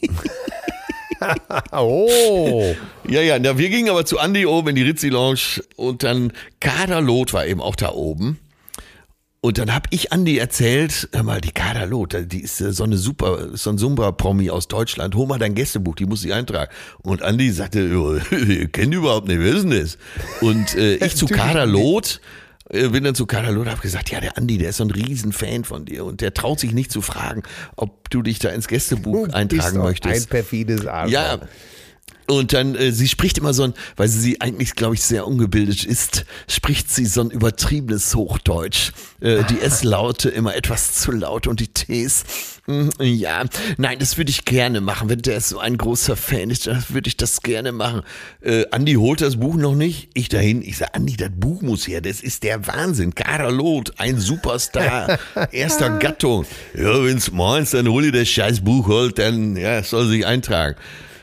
Oh. Ja, wir gingen aber zu Andi oben in die Rizzi-Lounge und dann Kader Loth war eben auch da oben. Und dann habe ich Andi erzählt, hör mal, die Kader Loth, die ist so ein Sumba-Promi aus Deutschland, hol mal dein Gästebuch, die muss ich eintragen. Und Andi sagte, ihr kennt überhaupt nicht, wer ist denn das? Und ich zu Kader Loth, bin dann zu Kader Loth, habe gesagt, ja, der Andi, der ist so ein Riesenfan von dir und der traut sich nicht zu fragen, ob du dich da ins Gästebuch eintragen möchtest. Ein perfides Arsch. Ja. Und dann, sie spricht immer weil sie eigentlich, glaube ich, sehr ungebildet ist, spricht sie so ein übertriebenes Hochdeutsch. Die S-Laute immer etwas zu laut und die Ts, ja, nein, das würde ich gerne machen. Wenn der so ein großer Fan ist, dann würde ich das gerne machen. Andi holt das Buch noch nicht. Ich dahin, ich sage, Andi, das Buch muss her, das ist der Wahnsinn. Kader Loth, ein Superstar, erster Gattung. Ja, wenn's meinst, dann hol dir das scheiß Buch, holt, dann, ja, soll sich eintragen.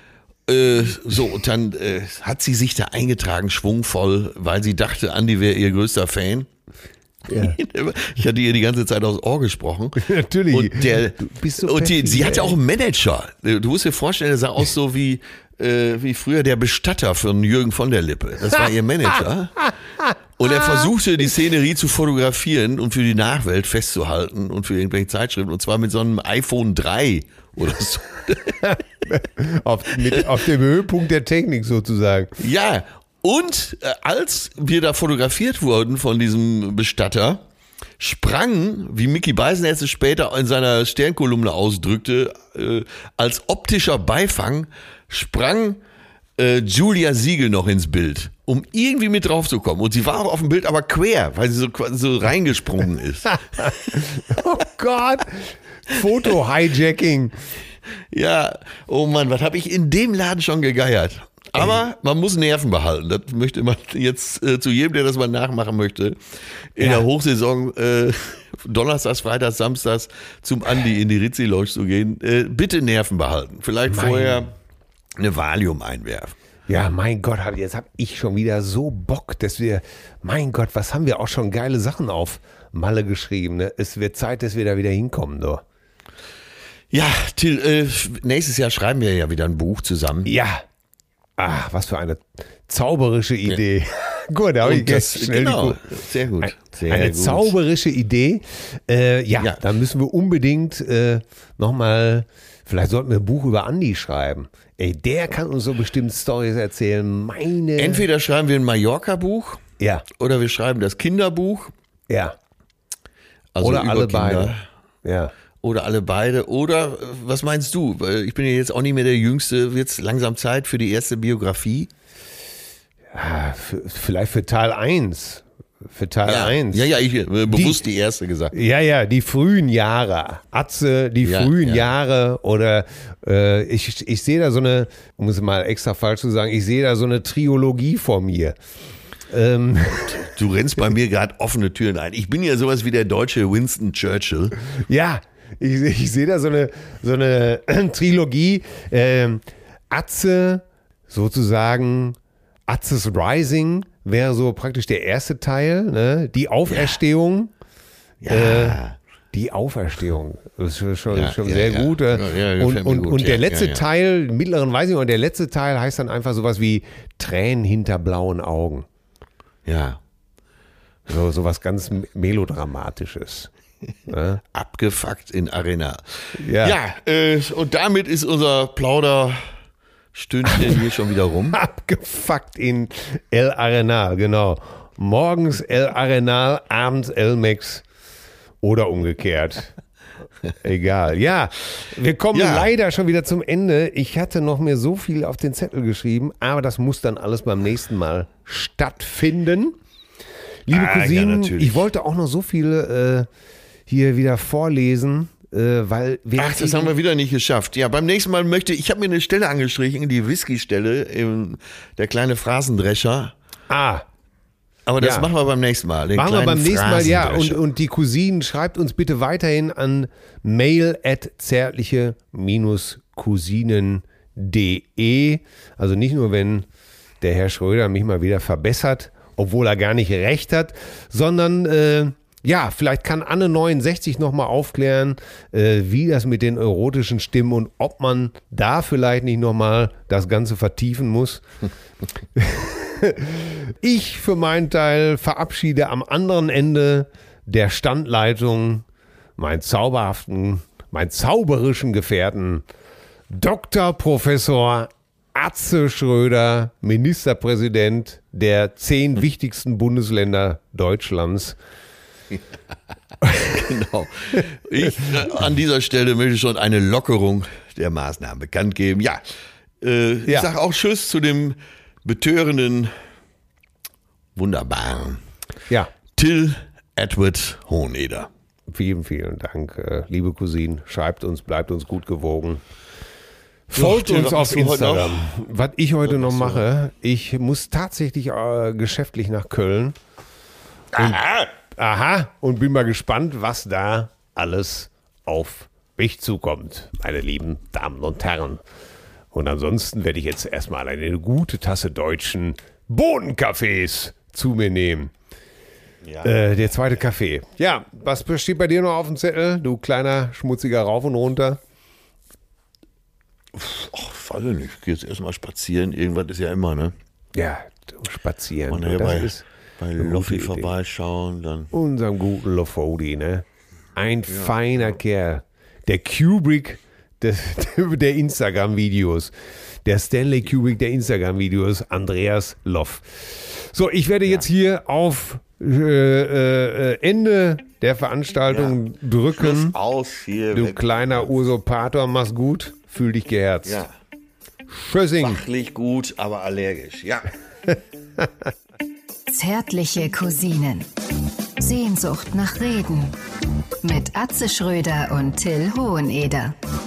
Und dann hat sie sich da eingetragen, schwungvoll, weil sie dachte, Andi wäre ihr größter Fan. Ja. Ich hatte ihr die ganze Zeit aufs Ohr gesprochen. Natürlich. Und, du bist so sie hatte auch einen Manager. Du musst dir vorstellen, der sah aus so wie früher der Bestatter von Jürgen von der Lippe. Das war ihr Manager. Und er versuchte, die Szenerie zu fotografieren und für die Nachwelt festzuhalten und für irgendwelche Zeitschriften. Und zwar mit so einem iPhone 3 oder so. auf dem Höhepunkt der Technik sozusagen. Ja, und als wir da fotografiert wurden von diesem Bestatter, sprang, wie Mickey Beisenherz es später in seiner Sternkolumne ausdrückte, als optischer Beifang, sprang Julia Siegel noch ins Bild, um irgendwie mit drauf zu kommen. Und sie war auch auf dem Bild, aber quer, weil sie so reingesprungen ist. Oh Gott, Foto-Hijacking. Ja, oh Mann, was habe ich in dem Laden schon gegeiert. Aber man muss Nerven behalten. Das möchte man jetzt zu jedem, der das mal nachmachen möchte, in der Hochsaison donnerstags, freitags, samstags zum Andi in die Rizzi-Lounge zu gehen. Bitte Nerven behalten. Vielleicht vorher eine Valium einwerfen. Ja, mein Gott, jetzt habe ich schon wieder so Bock, dass mein Gott, was haben wir auch schon geile Sachen auf Malle geschrieben. Ne? Es wird Zeit, dass wir da wieder hinkommen. So. Ja, Till, nächstes Jahr schreiben wir ja wieder ein Buch zusammen. Ja. Ach, was für eine zauberische Idee. Gut, da habe ich jetzt schnell sehr gut. Eine zauberische Idee. Da müssen wir unbedingt nochmal, vielleicht sollten wir ein Buch über Andi schreiben. Ey, der kann uns so bestimmt Storys erzählen. Entweder schreiben wir ein Mallorca-Buch, ja, oder wir schreiben das Kinderbuch. Ja. Also oder alle Kinder. beide. Ja. Oder alle beide. Oder was meinst du? Ich bin ja jetzt auch nicht mehr der Jüngste. Wird es langsam Zeit für die erste Biografie? Ja, vielleicht für Teil 1. Für Teil 1. Ja, ich bewusst die erste gesagt. Ja, die frühen Jahre. Atze, die frühen Jahre. Oder ich sehe da so eine, um es mal extra falsch zu sagen, ich sehe da so eine Trilogie vor mir. Du rennst bei mir gerade offene Türen ein. Ich bin ja sowas wie der deutsche Winston Churchill. Ja, ich sehe da so eine Trilogie. Atze, sozusagen, Atzes Rising wäre so praktisch der erste Teil, ne? Die Auferstehung. Ja. Die Auferstehung. Das ist schon sehr gut. gut. Und der letzte Teil, mittleren weiß ich nicht, und der letzte Teil heißt dann einfach sowas wie Tränen hinter blauen Augen. Ja. So was ganz Melodramatisches. Ne? Abgefuckt in Arena. Ja, und damit ist unser Plauderstündchen hier schon wieder rum. Abgefuckt in El Arenal, genau. Morgens El Arenal, abends El Mex oder umgekehrt. Egal. Ja, wir kommen leider schon wieder zum Ende. Ich hatte noch mir so viel auf den Zettel geschrieben, aber das muss dann alles beim nächsten Mal stattfinden. Liebe Cousinen, ich wollte auch noch so viele hier wieder vorlesen, weil das haben wir wieder nicht geschafft. Ja, beim nächsten Mal ich habe mir eine Stelle angestrichen, die Whisky-Stelle, der kleine Phrasendrescher. Aber das machen wir beim nächsten Mal. Machen wir beim nächsten Mal, ja. Und die Cousinen, schreibt uns bitte weiterhin an mail@zärtliche-cousinen.de. Also nicht nur, wenn der Herr Schröder mich mal wieder verbessert, obwohl er gar nicht recht hat, sondern Ja, vielleicht kann Anne69 nochmal aufklären, wie das mit den erotischen Stimmen und ob man da vielleicht nicht nochmal das Ganze vertiefen muss. Ich für meinen Teil verabschiede am anderen Ende der Standleitung meinen zauberischen Gefährten, Dr. Professor Atze Schröder, Ministerpräsident der 10 wichtigsten Bundesländer Deutschlands. Genau. Ich an dieser Stelle möchte schon eine Lockerung der Maßnahmen bekannt geben. Ja, ich sage auch Tschüss zu dem betörenden, wunderbaren Till Edward Hoheneder. Vielen, vielen Dank, liebe Cousine. Schreibt uns, bleibt uns gut gewogen. Folgt uns auf Instagram. Was ich heute noch mache, ich muss tatsächlich geschäftlich nach Köln. Und bin mal gespannt, was da alles auf mich zukommt, meine lieben Damen und Herren. Und ansonsten werde ich jetzt erstmal eine gute Tasse deutschen Bohnenkaffees zu mir nehmen. Ja. Der zweite Kaffee. Ja, was steht bei dir noch auf dem Zettel, du kleiner, schmutziger Rauf und runter? Ach, weiß ich nicht. Ich gehe jetzt erstmal spazieren. Irgendwas ist ja immer, ne? Ja, spazieren. Und das bei Loffi vorbeischauen. Dann. Unserem guten Lofodi, ne? Ein feiner Kerl. Der Kubrick der Instagram-Videos. Der Stanley Kubrick der Instagram-Videos, Andreas Loff. So, ich werde jetzt hier auf Ende der Veranstaltung drücken. Schluss aus hier. Du kleiner Usurpator, mach's gut. Fühl dich geherzt. Ja. Tschüssing. Fachlich gut, aber allergisch. Ja. Zärtliche Cousinen. Sehnsucht nach Reden. Mit Atze Schröder und Till Hoheneder.